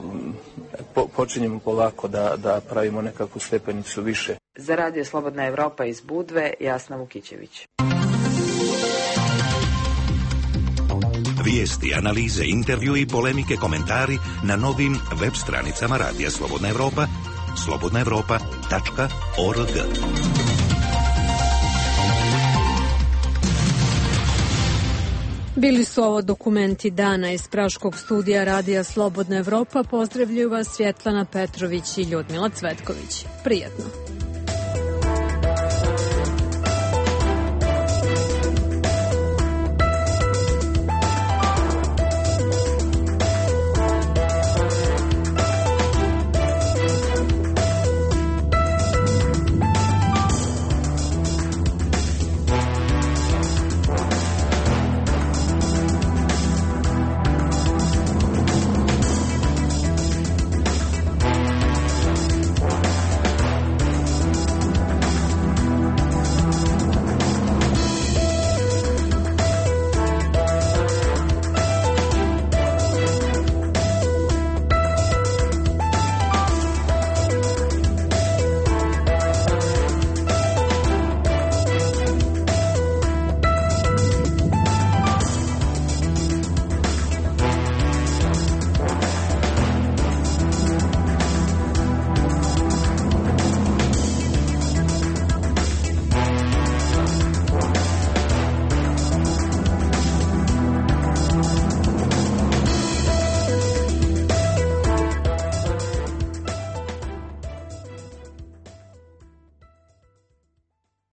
počinjemo polako da pravimo nekakvu stepenicu više. Za Radio Slobodna Evropa iz Budve, Jasna Vukićević. Vijesti, analize, intervju i polemike, komentari na novim web stranicama Radija Slobodna Evropa, slobodnaevropa.org. Bili su ovo dokumenti dana iz praškog studija Radija Slobodna Evropa. Pozdravljaju vas Svjetlana Petrović i Ljudmila Cvetković. Prijetno.